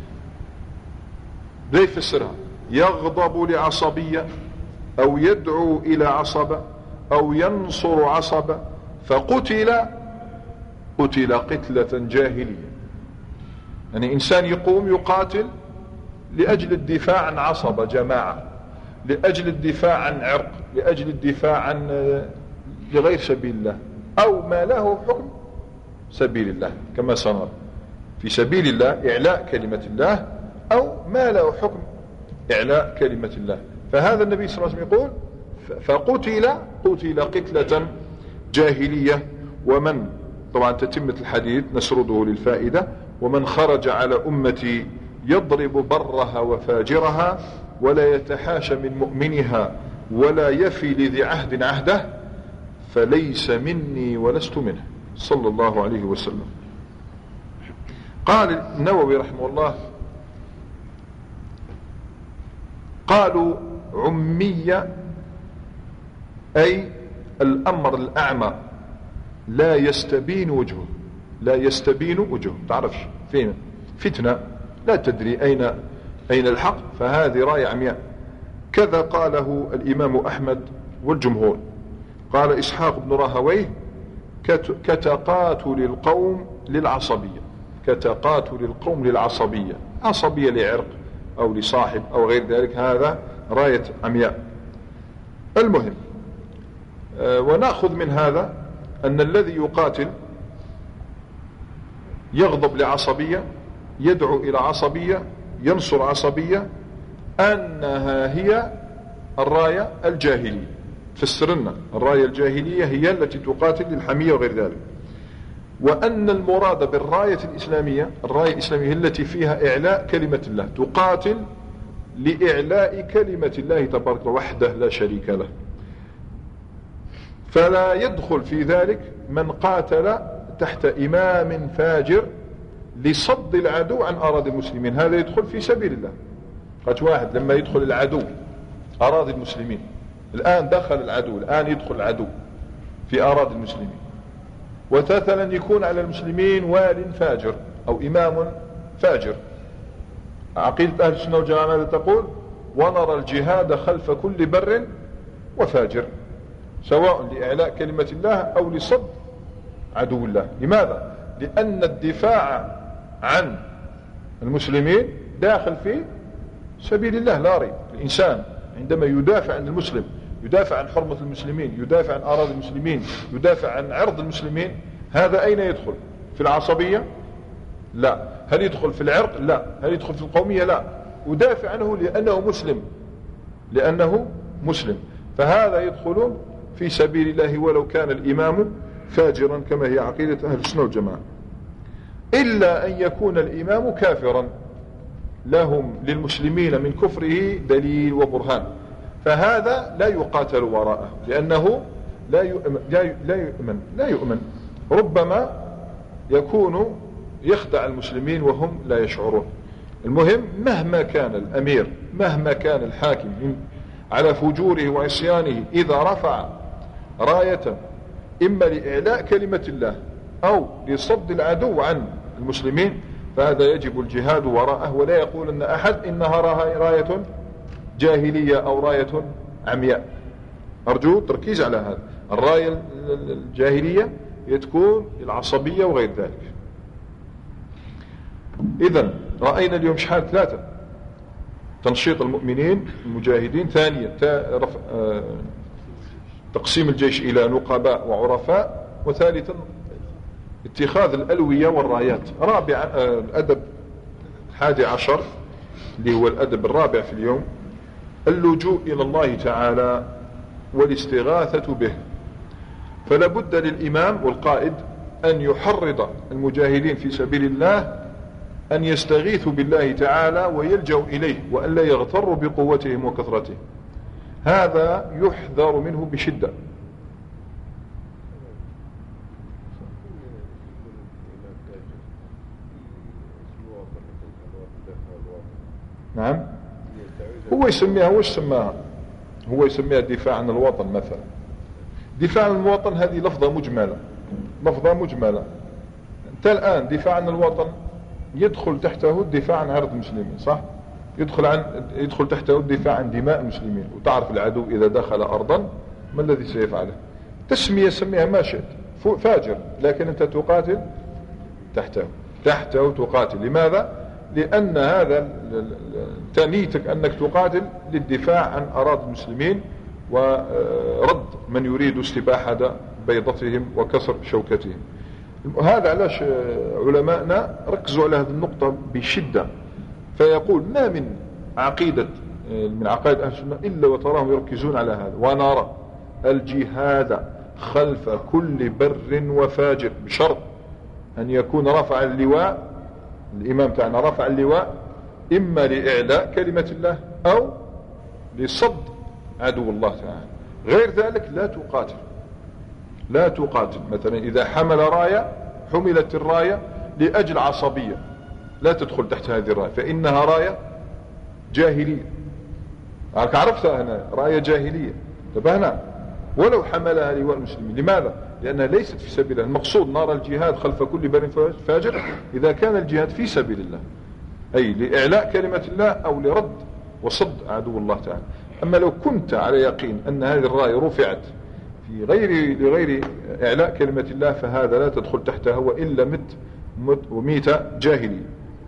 لا يفسرها: يغضب لعصبية أو يدعو إلى عصبة أو ينصر عصبة فقتل قتلة جاهلية. يعني إنسان يقوم يقاتل لأجل الدفاع عن عصبة جماعة، لأجل الدفاع عن عرق، لأجل الدفاع عن لغير سبيل الله، أو ما له حكم سبيل الله كما سنرى. في سبيل الله إعلاء كلمة الله، أو ما له حكم إعلاء كلمة الله. فهذا النبي صلى الله عليه وسلم يقول: فقتل قتلة جاهلية. ومن، طبعا تتمة الحديث نسرده للفائدة: ومن خرج على أمتي يضرب برها وفاجرها ولا يتحاشى من مؤمنها ولا يفي لذي عهد عهده فليس مني ولست منه، صلى الله عليه وسلم. قال النووي رحمه الله: قالوا عمية أي الأمر الأعمى لا يستبين وجهه، لا يستبين وجهه، تعرفش فين فتنة، لا تدري أين الحق، فهذه راية عمياء. كذا قاله الإمام أحمد والجمهور. قال إسحاق بن راهويه: كتقاتل القوم للعصبية، كتقاتل القوم للعصبية، عصبية لعرق أو لصاحب أو غير ذلك، هذا راية عمياء. المهم، ونأخذ من هذا أن الذي يقاتل يغضب لعصبية، يدعو إلى عصبية، ينصر عصبية، أنها هي الراية الجاهلية. فسرنا الراية الجاهلية هي التي تقاتل للحمية وغير ذلك، وأن المراد بالراية الإسلامية، الراية الإسلامية هي التي فيها إعلاء كلمة الله، تقاتل لإعلاء كلمة الله تبارك وحده لا شريك له. فلا يدخل في ذلك من قاتل تحت إمام فاجر لصد العدو عن أراضي المسلمين، هذا يدخل في سبيل الله. قد واحد لما يدخل العدو أراضي المسلمين، الآن دخل العدو، الآن يدخل العدو في أراضي المسلمين، ومثلا يكون على المسلمين وال فاجر أو إمام فاجر. عقيدة أهل السنة والجماعة تقول: ونرى الجهاد خلف كل بر وفاجر، سواء لإعلاء كلمة الله أو لصد عدو الله. لماذا؟ لأن الدفاع عن المسلمين داخل في سبيل الله لا ريب. الإنسان عندما يدافع عن المسلم، يدافع عن حرمة المسلمين، يدافع عن أراضي المسلمين، يدافع عن عرض المسلمين، هذا أين يدخل؟ في العصبية؟ لا. هل يدخل في العرق؟ لا. هل يدخل في القومية؟ لا. ودافع عنه لأنه مسلم، لأنه مسلم، فهذا يدخل في سبيل الله ولو كان الإمام فاجرا، كما هي عقيدة أهل السنة والجماعة. إلا أن يكون الإمام كافرا لهم للمسلمين من كفره دليل وبرهان، فهذا لا يقاتل وراءه، لأنه لا يؤمن. ربما يكون يخدع المسلمين وهم لا يشعرون. المهم مهما كان الأمير، مهما كان الحاكم على فجوره وعصيانه، إذا رفع راية إما لإعلاء كلمة الله أو لصد العدو عن المسلمين، فهذا يجب الجهاد وراءه، ولا يقول أن أحد إنها راية جاهلية أو راية عمياء. أرجو التركيز على هذا. الراية الجاهلية تكون العصبية وغير ذلك. إذن رأينا اليوم شحال 3: تنشيط المؤمنين المجاهدين، ثانيا تقسيم الجيش إلى نقباء وعرفاء، وثالثا اتخاذ الألوية والرايات. رابعا الأدب 11 اللي هو الأدب الرابع في اليوم: اللجوء إلى الله تعالى والاستغاثة به. فلا بد للإمام والقائد أن يحرض المجاهدين في سبيل الله أن يستغيثوا بالله تعالى ويلجأوا إليه، وأن لا يغتروا بقوتهم وكثرتهم. هذا يحذر منه بشدة. نعم، هو يسميها، وش سماها؟ هو يسميها الدفاع عن الوطن مثلا. دفاع عن الوطن هذه لفظة مجملة، لفظة مجملة. انت الآن دفاع عن الوطن يدخل تحته الدفاع عن عرض المسلمين، صح؟ يدخل تحته الدفاع عن دماء المسلمين. وتعرف العدو إذا دخل أرضا ما الذي سيفعله؟ تسمية سميها ما شئت، فاجر، لكن أنت تقاتل تحته تقاتل. لماذا؟ لأن هذا تنيتك أنك تقاتل للدفاع عن أراضي المسلمين ورد من يريد استباحة بيضتهم وكسر شوكتهم. هذا علاش علماءنا ركزوا على هذه النقطة بشدة. فيقول: ما من عقيدة من عقائد أهل السنة إلا وتراهم يركزون على هذا. ونرى الجهاد خلف كل بر وفاجر، بشرط أن يكون رفع اللواء، الإمام تاعنا رفع اللواء إما لإعلاء كلمة الله أو لصد عدو الله تعالى. غير ذلك لا تقاتل. مثلا إذا حملت الراية لأجل عصبية، لا تدخل تحت هذه الراية، فإنها راية جاهلية. عرفتها هنا، راية جاهلية، انتبهنا. ولو حملها لواء المسلمين. لماذا؟ لأنها ليست في سبيل الله. المقصود نرى الجهاد خلف كل بر فاجر إذا كان الجهاد في سبيل الله، أي لإعلاء كلمة الله أو لرد وصد عدو الله تعالى. أما لو كنت على يقين أن هذه الراية رفعت في لغير إعلاء كلمة الله، فهذا لا تدخل تحتها، وإلا ميت جاهلي.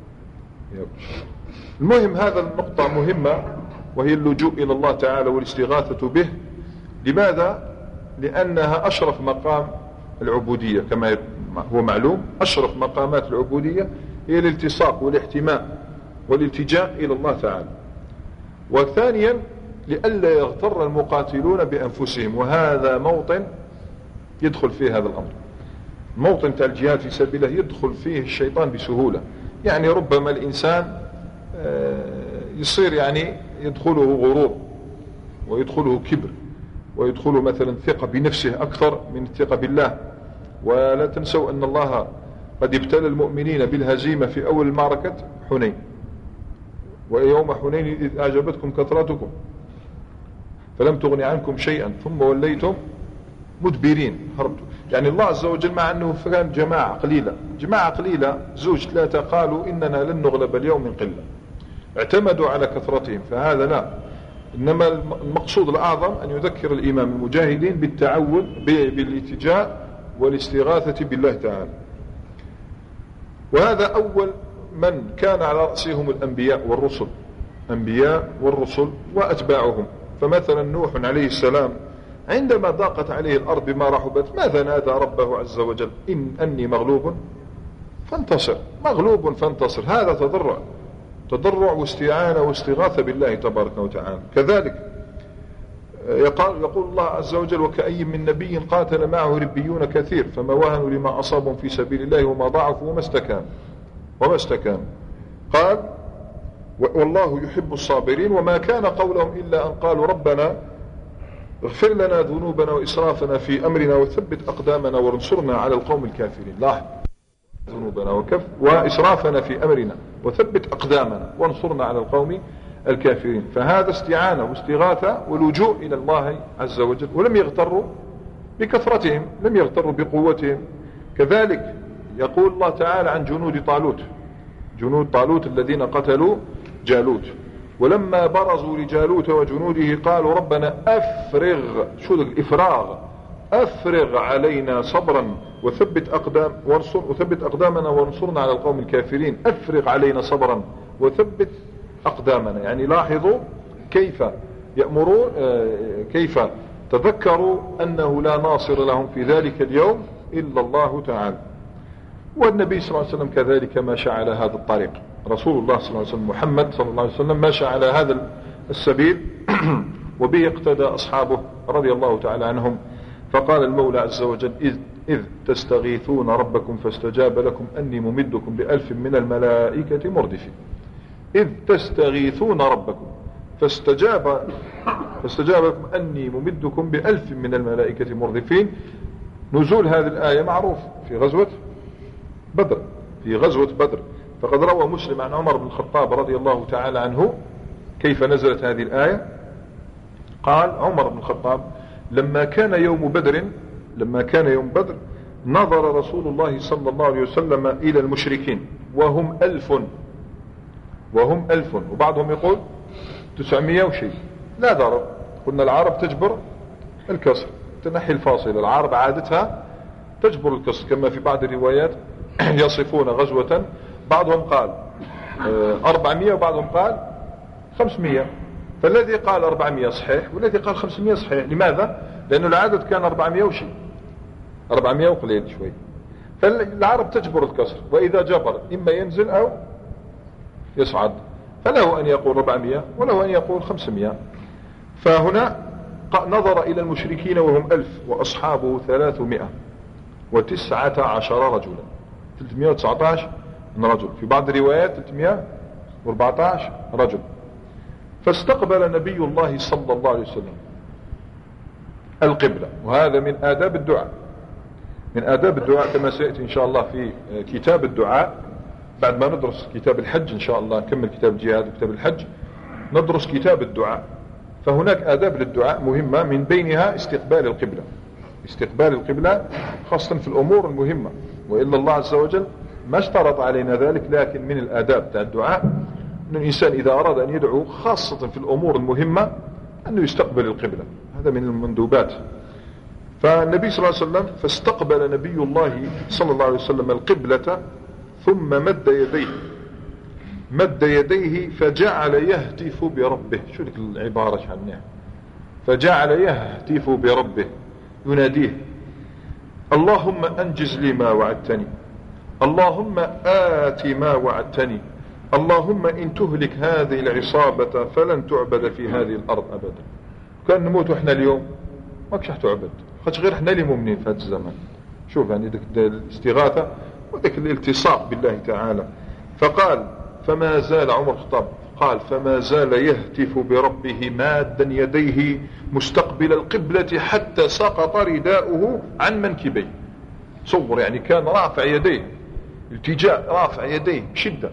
المهم هذا النقطة مهمة، وهي اللجوء إلى الله تعالى والاستغاثة به. لماذا؟ لأنها أشرف مقام العبودية، كما هو معلوم. أشرف مقامات العبودية هي الالتصاق والاحتماء والالتجاء إلى الله تعالى. وثانيا لئلا يغتر المقاتلون بأنفسهم، وهذا موطن يدخل فيه هذا الأمر. موطن تاع الجهاد في سبيل الله يدخل فيه الشيطان بسهولة. يعني ربما الإنسان يصير يعني يدخله غرور ويدخله كبر، ويدخل مثلا ثقة بنفسه أكثر من الثقة بالله. ولا تنسوا أن الله قد ابتلى المؤمنين بالهزيمة في أول معركة حنين، ويوم حنين إذ أعجبتكم كثرتكم فلم تغن عنكم شيئا ثم وليتم مدبرين، هربتوا. يعني الله عز وجل مع أنه كان جماعة قليلة 2-3 قالوا إننا لن نغلب اليوم من قلة، اعتمدوا على كثرتهم، فهذا لا. إنما المقصود الأعظم أن يذكر الإمام المجاهدين بالتعود بالاتجاه والاستغاثة بالله تعالى. وهذا أول من كان على رأسهم الأنبياء والرسل وأتباعهم. فمثلا نوح عليه السلام عندما ضاقت عليه الأرض بما رحبت ماذا نادى ربه عز وجل؟ أني مغلوب فانتصر. هذا تضرع واستعانة واستغاثة بالله تبارك وتعالى. كذلك يقول الله عز وجل: وكأي من نبي قاتل معه ربيون كثير فما وهنوا لما أصابهم في سبيل الله وما ضعفوا وما استكانوا. قال: والله يحب الصابرين وما كان قولهم إلا أن قالوا ربنا اغفر لنا ذنوبنا وإسرافنا في أمرنا وثبت أقدامنا وانصرنا على القوم الكافرين. لاحظ: ذنوبنا وإسرافنا في أمرنا وثبت أقدامنا وانصرنا على القوم الكافرين. فهذا استعانة واستغاثة واللجوء إلى الله عز وجل، ولم يغتروا بكثرتهم، لم يغتروا بقوتهم. كذلك يقول الله تعالى عن جنود طالوت الذين قتلوا جالوت: ولما برزوا لجالوت وجنوده قالوا ربنا أفرغ علينا صبرا وثبت أقدامنا وانصرنا على القوم الكافرين. أفرغ علينا صبرا وثبت أقدامنا. يعني لاحظوا كيف يأمرون، كيف تذكروا أنه لا ناصر لهم في ذلك اليوم إلا الله تعالى. والنبي صلى الله عليه وسلم كذلك ماشى على هذا الطريق. رسول الله صلى الله عليه وسلم محمد صلى الله عليه وسلم ماشى على هذا السبيل وبه اقتدى أصحابه رضي الله تعالى عنهم. فقال المولى عز وجل: إذ تستغيثون ربكم فاستجاب لكم أني ممدكم ب1000 من الملائكة مردفين. إذ تستغيثون ربكم فاستجاب لكم أني ممدكم ب1000 من الملائكة مردفين. نزول هذه الآية معروف في غزوة بدر. فقد روى مسلم عن عمر بن الخطاب رضي الله تعالى عنه كيف نزلت هذه الآية. قال عمر بن الخطاب: لما كان يوم بدر نظر رسول الله صلى الله عليه وسلم إلى المشركين وهم 1000 وبعضهم يقول 900 وشيء. لا ضرر، قلنا العرب تجبر الكسر، تنحي الفاصلة. العرب عادتها تجبر الكسر، كما في بعض الروايات يصفون غزوة بعضهم قال 400 وبعضهم قال 500. فالذي قال 400 صحيح والذي قال 500 صحيح. لماذا؟ لأنه العدد كان 400 وشيء، 400 وقليل شوي. فالعرب تجبر الكسر، وإذا جبر إما ينزل أو يصعد، فله أن يقول 400 وله أن يقول 500. فهنا نظر إلى المشركين وهم 1000 وأصحابه 319 رجلا، 319 رجل، في بعض الروايات 314 رجل. فاستقبل نبي الله صلى الله عليه وسلم القبلة. وهذا من آداب الدعاء كما سيأتي إن شاء الله في كتاب الدعاء. بعد ما ندرس كتاب الحج إن شاء الله، نكمل كتاب الجهاد وكتاب الحج، ندرس كتاب الدعاء. فهناك آداب للدعاء مهمة، من بينها استقبال القبلة خاصة في الأمور المهمة. وإلا الله عز وجل ما اشترط علينا ذلك، لكن من الآداب تاع الدعاء أن الإنسان إذا أراد أن يدعو خاصة في الأمور المهمة أنه يستقبل القبلة. هذا من المندوبات. فالنبي صلى الله عليه وسلم فاستقبل نبي الله صلى الله عليه وسلم القبلة ثم مد يديه فجعل يهتف بربه. شو لك العبارة شعناها؟ فجعل يهتف بربه يناديه: اللهم أنجز لي ما وعدتني، اللهم آت ما وعدتني، اللهم إن تهلك هذه العصابة فلن تعبد في هذه الأرض أبدا. كان نموت وإحنا اليوم ما كش تعبد، خاطش غير إحنا اللي مؤمنين في هذا الزمان. شوف يعني ذلك الاستغاثة وذلك الالتصاق بالله تعالى. فقال: فما زال عمر الخطاب قال فما زال يهتف بربه مادا يديه مستقبل القبلة حتى سقط رداؤه عن منكبيه. صور يعني كان رافع يديه التجاء، رافع يديه بشدة،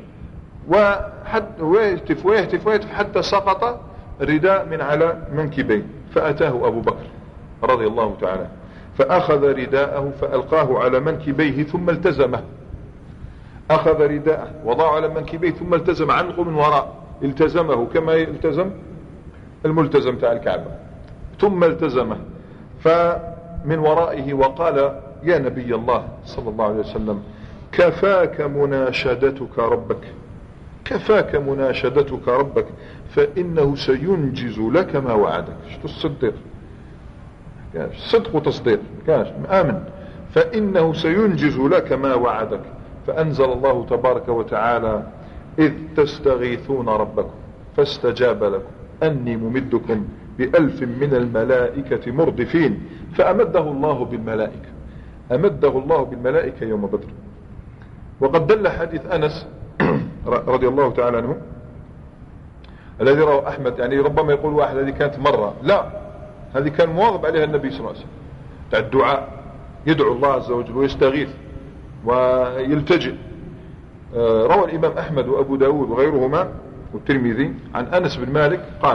ويهتف ويهتف ويهتف حتى سقط رداء من على منكبيه. فأتاه أبو بكر رضي الله تعالى فأخذ رداءه فألقاه على منكبيه ثم التزمه. أخذ رداءه وضعه على منكبيه ثم التزم عنقه من وراء، التزمه كما يلتزم الملتزم تاع الكعبة، ثم التزمه فمن ورائه وقال يا نبي الله صلى الله عليه وسلم كفاك مناشدتك ربك، كفاك مناشدتك ربك فإنه سينجز لك ما وعدك. شتو الصديق، صدق وتصديق، كاش آمن، فإنه سينجز لك ما وعدك. فأنزل الله تبارك وتعالى إذ تستغيثون ربكم فاستجاب لكم أني ممدكم ب1000 من الملائكة مردفين. فأمده الله بالملائكة، أمده الله بالملائكة يوم بدر. وقد دل حديث أنس رضي الله تعالى عنه الذي رواه أحمد، يعني ربما يقول واحد هذه كانت مرة، لا، هذه كان مواظب عليها النبي صلى الله عليه وسلم، تاع الدعاء، يدعو الله عز وجل ويستغيث ويلتجئ. روى الإمام أحمد وأبو داود وغيرهما والترمذي عن أنس بن مالك قال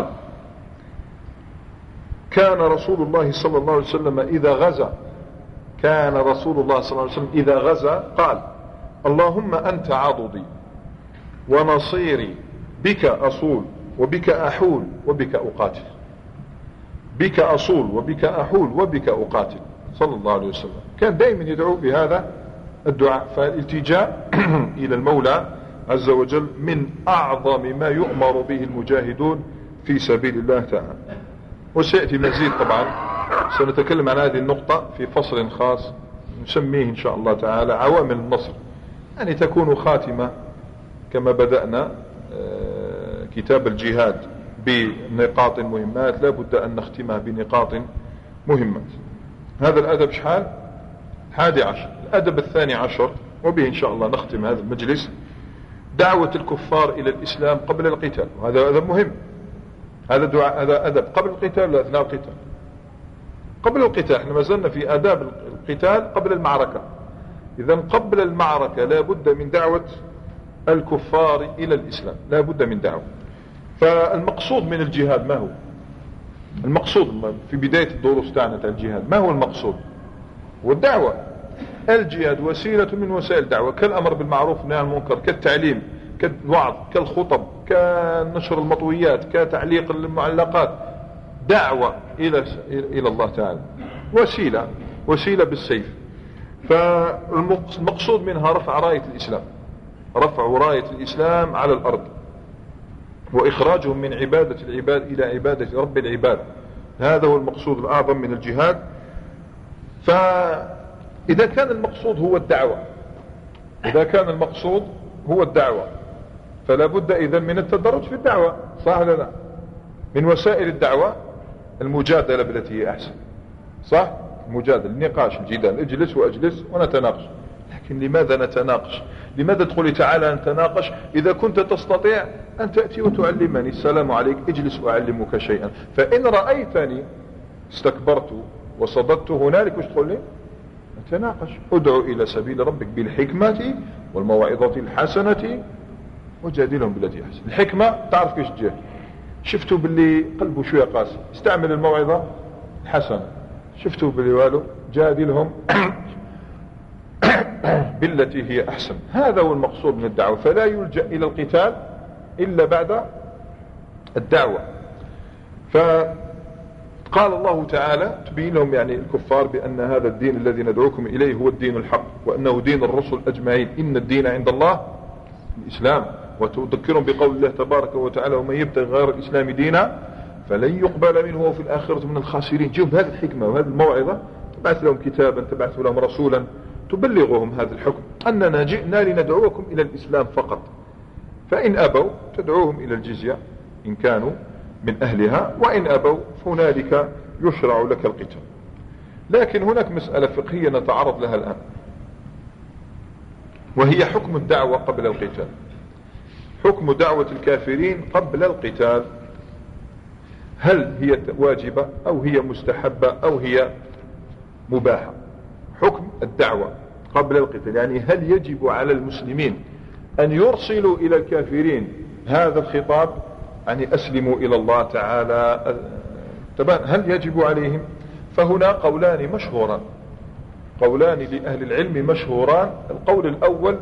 كان رسول الله صلى الله عليه وسلم إذا غزا، كان رسول الله صلى الله عليه وسلم إذا غزا قال اللهم أنت عضدي ونصيري، بك أصول وبك أحول وبك أقاتل، بك أصول وبك أحول وبك أقاتل، صلى الله عليه وسلم. كان دائما يدعو بهذا الدعاء. فالالتجاء إلى المولى عز وجل من أعظم ما يؤمر به المجاهدون في سبيل الله تعالى. وسيأتي مزيد طبعا، سنتكلم عن هذه النقطة في فصل خاص نسميه إن شاء الله تعالى عوامل النصر، يعني تكون خاتمة كما بدأنا كتاب الجهاد بنقاط مهمات لا بد أن نختمها بنقاط مهمات. هذا الأدب شحال؟ 11. الأدب 12 وبه إن شاء الله نختم هذا المجلس، دعوة الكفار إلى الإسلام قبل القتال. وهذا أدب مهم، هذا دعاء، هذا أدب قبل القتال لا أثناء القتال؟ قبل القتال، احنا ما زلنا في آداب القتال قبل المعركة. إذا قبل المعركة لا بد من دعوة الكفار إلى الإسلام، لا بد من دعوة. فالمقصود من الجهاد ما هو؟ المقصود في بداية الدروس تاعنا تاع الجهاد ما هو المقصود؟ والدعوة. الجهاد وسيلة من وسائل الدعوة، كالأمر بالمعروف والنهي عن المنكر، كالتعليم، كالوعظ، كالخطب، كنشر المطويات، كتعليق المعلقات. دعوة إلى الله تعالى، وسيلة بالسيف. فالمقصود منها رفع راية الإسلام، رفع راية الإسلام على الأرض، وإخراجهم من عبادة العباد إلى عبادة رب العباد. هذا هو المقصود الأعظم من الجهاد. فإذا كان المقصود هو الدعوة، إذا كان المقصود هو الدعوة فلا بد إذن من التدرج في الدعوة، صح ولا لا؟ من وسائل الدعوة المجادلة بالتي هي أحسن، صح؟ المجادلة، النقاش، الجدال، اجلس وأجلس ونتناقش. لكن لماذا نتناقش؟ لماذا تقولي تعالى نتناقش إذا كنت تستطيع أن تأتي وتعلمني؟ السلام عليك، اجلس وأعلمك شيئا. فإن رأيتني استكبرت وصددت هنالك، وش تقول لي؟ نتناقش. ادعو إلى سبيل ربك بالحكمة والموعظة الحسنة وجادلهم بالتي أحسن. الحكمة تعرف كيش تجاه، شفتوا باللي قلبه شوية قاسي، استعمل الموعظة الحسنة. شفتوا باللي والو، جادلهم بالتي هي أحسن. هذا هو المقصود من الدعوة. فلا يلجأ إلى القتال إلا بعد الدعوة. فقال الله تعالى تبين لهم يعني الكفار بأن هذا الدين الذي ندعوكم إليه هو الدين الحق، وأنه دين الرسل أجمعين، إن الدين عند الله الإسلام. وتذكرهم بقول الله تبارك وتعالى ومن يبتغي غير الإسلام دينا فلن يقبل منه وفي الآخرة من الخاسرين. جيب هذه الحكمة وهذه الموعظة، تبعث لهم كتابا، تبعث لهم رسولا تبلغهم هذا الحكم، أننا جئنا لندعوكم إلى الإسلام فقط. فإن أبوا تدعوهم إلى الجزية إن كانوا من أهلها، وإن أبوا فهنالك يشرع لك القتال. لكن هناك مسألة فقهية نتعرض لها الآن، وهي حكم الدعوة قبل القتال. حكم دعوة الكافرين قبل القتال، هل هي واجبة أو هي مستحبة أو هي مباحة؟ حكم الدعوة قبل القتال، يعني هل يجب على المسلمين أن يرسلوا إلى الكافرين هذا الخطاب، يعني أسلموا إلى الله تعالى، هل يجب عليهم؟ فهنا قولان مشهوران، قولان لأهل العلم مشهوران. القول الأول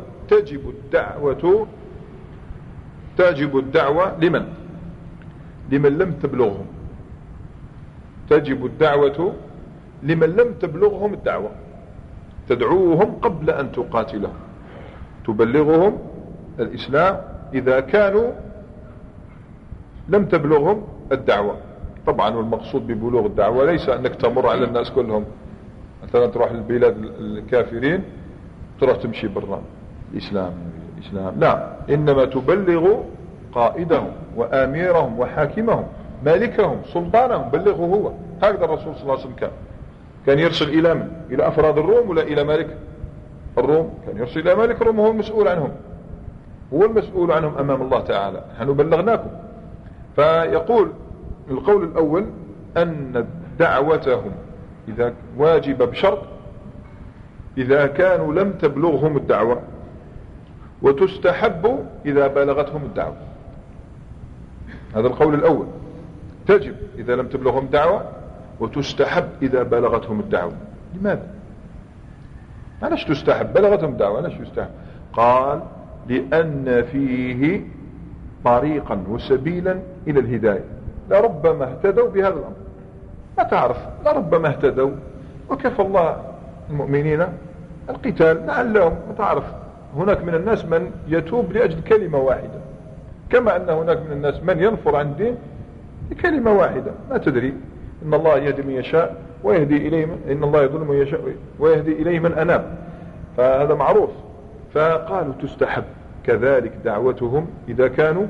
تجب الدعوة لمن لم تبلغهم، تجب الدعوة لمن لم تبلغهم الدعوة، تدعوهم قبل أن تقاتلهم، تبلغهم الإسلام إذا كانوا لم تبلغهم الدعوة. طبعا والمقصود ببلوغ الدعوة ليس أنك تمر على الناس كلهم، مثلا تروح للبلاد الكافرين تروح تمشي برا الإسلام، لا، إنما تبلغ قائدهم وآميرهم وحاكمهم مالكهم سلطانهم، بلغه هو. هكذا الرسول صلى الله عليه وسلم كان يرسل إلى من؟ إلى أفراد الروم ولا إلى مالك الروم؟ كان يرسل إلى مالك الروم، هو المسؤول عنهم، هو المسؤول عنهم أمام الله تعالى، نحن بلغناكم. فيقول القول الأول أن دعوتهم إذا واجب بشرط إذا كانوا لم تبلغهم الدعوة، وتستحب إذا بلغتهم الدعوة. هذا القول الأول، تجب إذا لم تبلغهم الدعوة، وتستحب إذا بلغتهم الدعوة. لماذا؟ علاش تستحب؟ بلغتهم الدعوة علاش يستحب؟ قال لأن فيه طريقا وسبيلا إلى الهداية، لربما اهتدوا بهذا الأمر، ما تعرف، لربما اهتدوا وكفى الله المؤمنين القتال لعلهم، ما تعرف. هناك من الناس من يتوب لأجل كلمة واحدة، كما أن هناك من الناس من ينفر عن الدين لكلمة واحدة، ما تدري، إن الله يهدي من يشاء ويهدي إليه إن الله يضل من يشاء ويهدي إليه من أناب، فهذا معروف. فقالوا تستحب كذلك دعوتهم إذا كانوا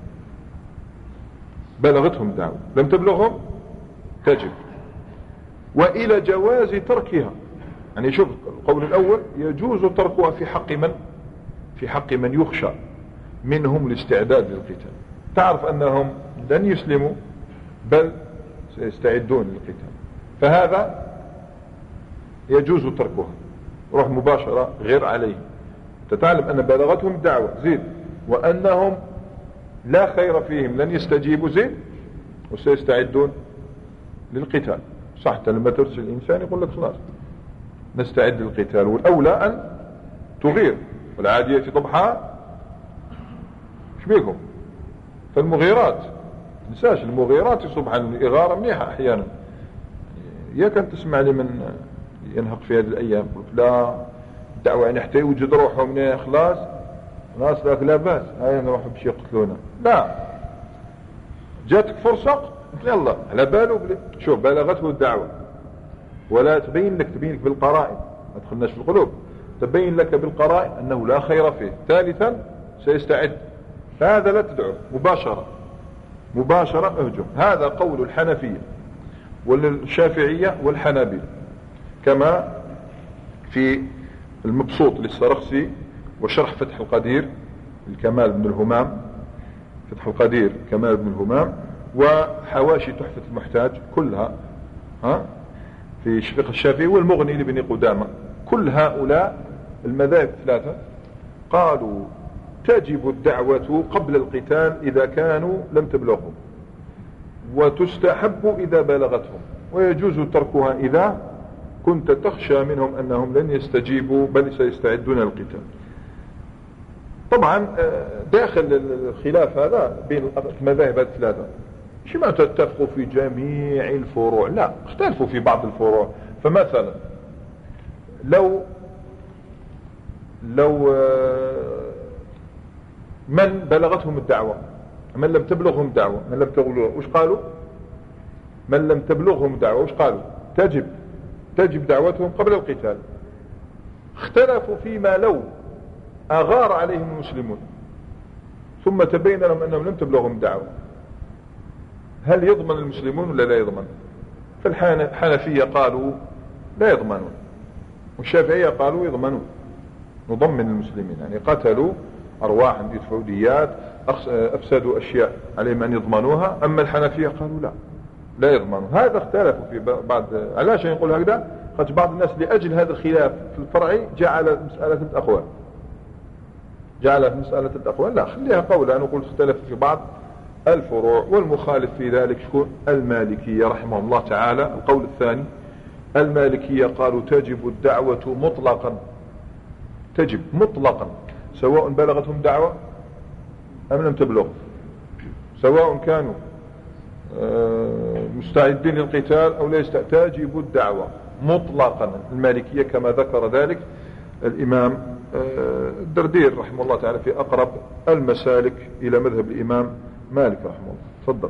بلغتهم دعوة، لم تبلغهم تجب، وإلى جواز تركها. يعني شوف القول الأول يجوز تركها في حق من؟ في حق من يخشى منهم الاستعداد للقتال، تعرف أنهم لن يسلموا بل سيستعدون للقتال، فهذا يجوز تركها، روح مباشرة غير عليه، تتعلم أن بلغتهم الدعوة زيد، وأنهم لا خير فيهم، لن يستجيبوا زيد، وسيستعدون للقتال. صح، لما ترسل الإنسان يقول لك خلاص نستعد للقتال، والأولى أن تغير، والعادية ضبحا ايش بيكم؟ فالمغيرات نساش المغيرات يصبح عن الإغارة منيحة أحيانا. يا كان تسمع لي من ينهق في هذه الأيام قلت لا الدعوة يعني حتى يوجد روحهم من خلاص ناس لك لا بأس، هاي نروح بشي يقتلونا، لا، جاتك فرصة يلا على باله شوف بلغته الدعوة، ولا تبين لك بالقرائن، ما تدخلناش في القلوب، تبين لك بالقرائن أنه لا خير فيه. ثالثا سيستعد، فهذا لا تدعو مباشرة اهجم. هذا قول الحنفية والشافعية والحنابلة، كما في المبسوط للسرخسي وشرح فتح القدير الكمال بن الهمام، فتح القدير كمال بن الهمام، وحواشي تحفة المحتاج كلها في فقه الشافعي، والمغني لابن قدامة. كل هؤلاء المذاهب الثلاثة قالوا تجب الدعوة قبل القتال إذا كانوا لم تبلغهم، وتستحب إذا بلغتهم، ويجوز تركها إذا كنت تخشى منهم أنهم لن يستجيبوا بل سيستعدون للقتال. طبعا داخل الخلاف هذا بين المذاهب الثلاثة مش ما تتفقوا في جميع الفروع، لا، اختلفوا في بعض الفروع. فمثلا لو من بلغتهم الدعوة، من لم تبلغهم دعوة، من لم تبلغهم وش قالوا؟ من لم تبلغهم دعوة وش قالوا؟ تجب دعوتهم قبل القتال. اختلفوا فيما لو أغار عليهم المسلمون ثم تبين لهم أنهم لم تبلغهم دعوة، هل يضمن المسلمون ولا لا يضمن؟ فالحنفية قالوا لا يضمنون، والشافعية قالوا يضمنون، نضمن المسلمين، يعني قتلوا أرواحا يدفعوا ديات، أفسدوا أشياء عليهم أن يضمنوها، أما الحنفية قالوا لا يضمنوا. هذا اختلفوا في بعض. علاش يقول هكذا؟ قد بعض الناس لأجل هذا الخلاف في الفرع جعل مسألة الأقوال، لا خليها قولا. نقول اختلف في بعض الفروع، والمخالف في ذلك شكون؟ المالكية رحمه الله تعالى. القول الثاني المالكية قالوا تجب الدعوة مطلقا، تجب مطلقا، سواء بلغتهم دعوة أم لم تبلغ، سواء كانوا مستعدين للقتال أو لا تجب الدعوة مطلقا. المالكية كما ذكر ذلك الإمام الدردير رحمه الله تعالى في أقرب المسالك إلى مذهب الإمام مالك رحمه الله. تفضل.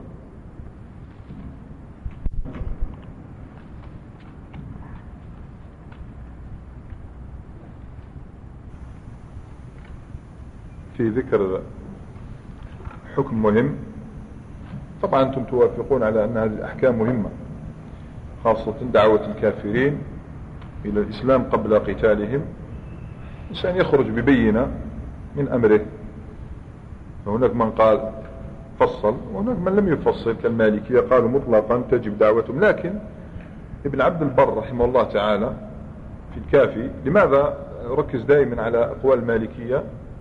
في ذكر حكم مهم، طبعا أنتم توافقون على أن هذه الأحكام مهمة، خاصة دعوة الكافرين إلى الإسلام قبل قتالهم. الإنسان يخرج ببينة من أمره، فهناك من قال فصل وهناك من لم يفصل كالمالكية، قالوا مطلقا تجب دعوتهم. لكن ابن عبد البر رحمه الله تعالى في الكافي، لماذا ركز دائما على أقوال المالكية؟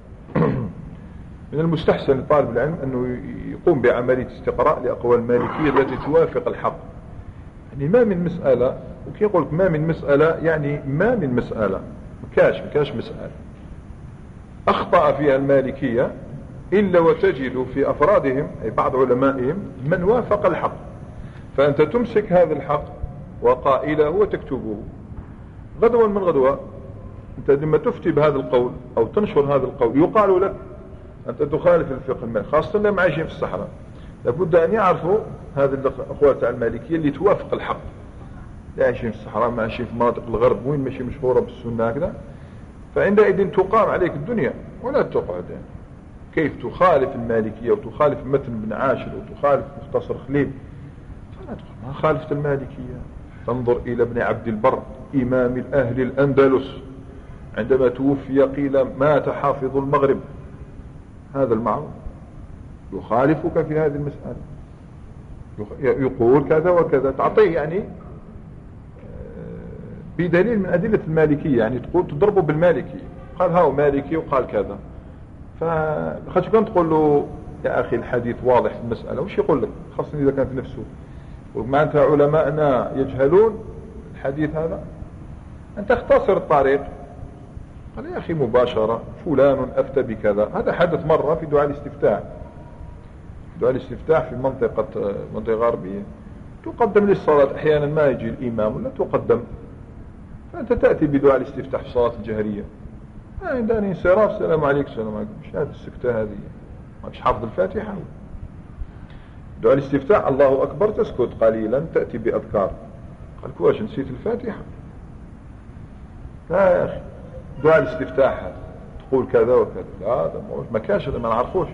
من المستحسن لطالب العلم أنه يقوم بعملية استقراء لأقوال المالكية التي توافق الحق. يعني ما من مسألة، وكي يقولك ما من مسألة يعني ما من مسألة، مكاش مسألة أخطأ فيها المالكية إلا وتجد في أفرادهم أي بعض علمائهم من وافق الحق. فأنت تمسك هذا الحق وقائله وتكتبه غدوة من غدوة. أنت لما تفتي بهذا القول أو تنشر هذا القول يقال لك أنت تخالف الفقه المالكي، خاصة لما عايشين في الصحراء. لابد أن يعرفوا هذه الأقوال تاع المالكية اللي توافق الحق. لا عايشين في الصحراء، ما عايشين في مناطق الغرب وين ماشي مشهورة بالسنة هكذا، فعندئذ تقام عليك الدنيا ولا تقعد. يعني كيف تخالف المالكية وتخالف متن بن عاشر وتخالف مختصر خليل؟ فلا تقول ما خالفت المالكية. تنظر إلى ابن عبد البر إمام الأهل الأندلس، عندما توفي قيل مات حافظ المغرب، هذا المعروف، يخالفك في هذه المسألة، يقول كذا وكذا، تعطيه يعني بدليل من أدلة المالكية. يعني تقول تضربه بالمالكي، قال هاو مالكي وقال كذا. فخاطر كنت تقول له يا أخي الحديث واضح في المسألة، وش يقول لك؟ خاصة إذا كانت نفسه ومعناتها علماءنا يجهلون الحديث هذا. أنت اختصر الطريق، قال يا أخي مباشرة فلان أفتى بكذا. هذا حدث مرة في دعاء الاستفتاح. دعاء الاستفتاح في منطقة غربية تقدم للصلاة، أحيانا ما يجي الإمام ولا تقدم، فأنت تأتي بدعاء الاستفتاح في الصلاة الجهرية. عندنا انصراف السلام عليكم السلام عليكم، مش هذه السكتة هذه، ماكش حافظ الفاتحة. دعاء الاستفتاح الله أكبر تسكت قليلا تأتي بأذكار. قال كواش نسيت الفاتحة؟ لا يا أخي دعاء الاستفتاح هذا تقول كذا وكذا، لا هذا ما كاش، ما نعرفوش.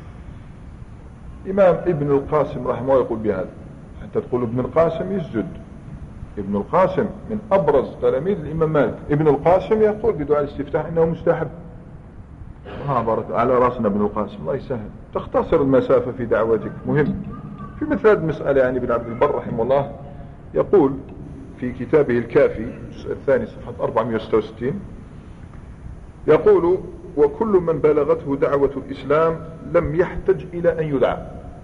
إمام ابن القاسم رحمه الله يقول بهذا. حتى تقول ابن القاسم يسجد. ابن القاسم من أبرز تلاميذ الإمام مالك. ابن القاسم يقول بدعاء الاستفتاح إنه مستحب. بارك على رأسنا ابن القاسم، الله يسهل. تختصر المسافة في دعوتك، مهم. في مثل هذه المسألة يعني ابن عبد البر رحمه الله يقول في كتابه الكافي الثاني صفحة 466 يقول وكل من بلغته دعوة الإسلام لم يحتج إلى أن يدعى.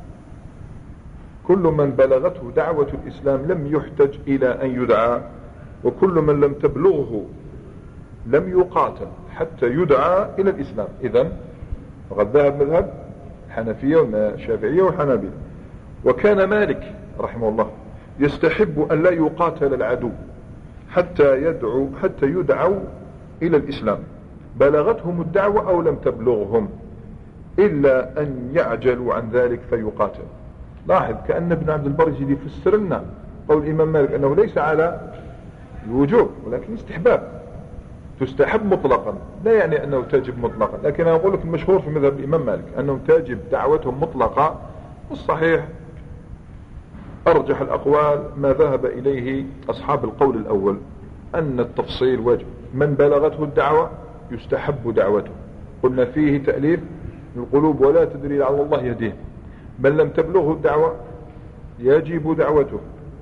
كل من بلغته دعوة الإسلام لم يحتج إلى أن يدعى، وكل من لم تبلغه لم يقاتل حتى يدعى إلى الإسلام. إذن فقد ذهب مذهب الحنفية والشافعية والحنابلة. وكان مالك رحمه الله يستحب أن لا يقاتل العدو حتى يدعوا إلى الإسلام، بلغتهم الدعوة أو لم تبلغهم، إلا أن يعجلوا عن ذلك فيقاتل. لاحظ كأن ابن عبد البر يجي يفسر لنا قول الإمام مالك أنه ليس على الوجوب ولكن استحباب، تستحب مطلقا، لا يعني أنه تجب مطلقا. لكن أنا أقول لك المشهور في مذهب الإمام مالك أنه تجب دعوتهم مطلقا، والصحيح أرجح الأقوال ما ذهب إليه أصحاب القول الأول أن التفصيل واجب. من بلغته الدعوة يستحب دعوته. قلنا فيه تأليف القلوب ولا تدري لعل الله يهديه. من لم تبلغه الدعوة يجب دعوته.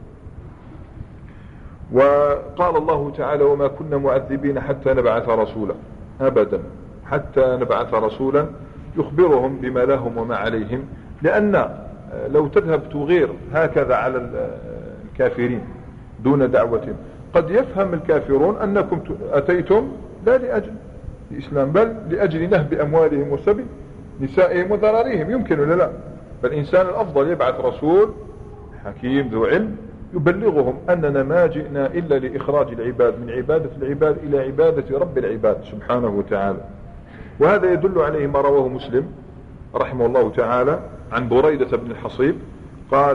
وقال الله تعالى وما كنا معذبين حتى نبعث رسولا، أبدا حتى نبعث رسولا يخبرهم بما لهم وما عليهم. لأن لو تذهب تغير هكذا على الكافرين دون دعوة قد يفهم الكافرون أنكم أتيتم لا لأجل الإسلام بل لأجل نهب أموالهم وسبي نسائهم وذراريهم. يمكن ولا لا؟ فالإنسان الأفضل يبعث رسول حكيم ذو علم يبلغهم أننا ما جئنا إلا لإخراج العباد من عبادة العباد إلى عبادة رب العباد سبحانه وتعالى. وهذا يدل عليه ما رواه مسلم رحمه الله تعالى عن بريدة بن الحصيب قال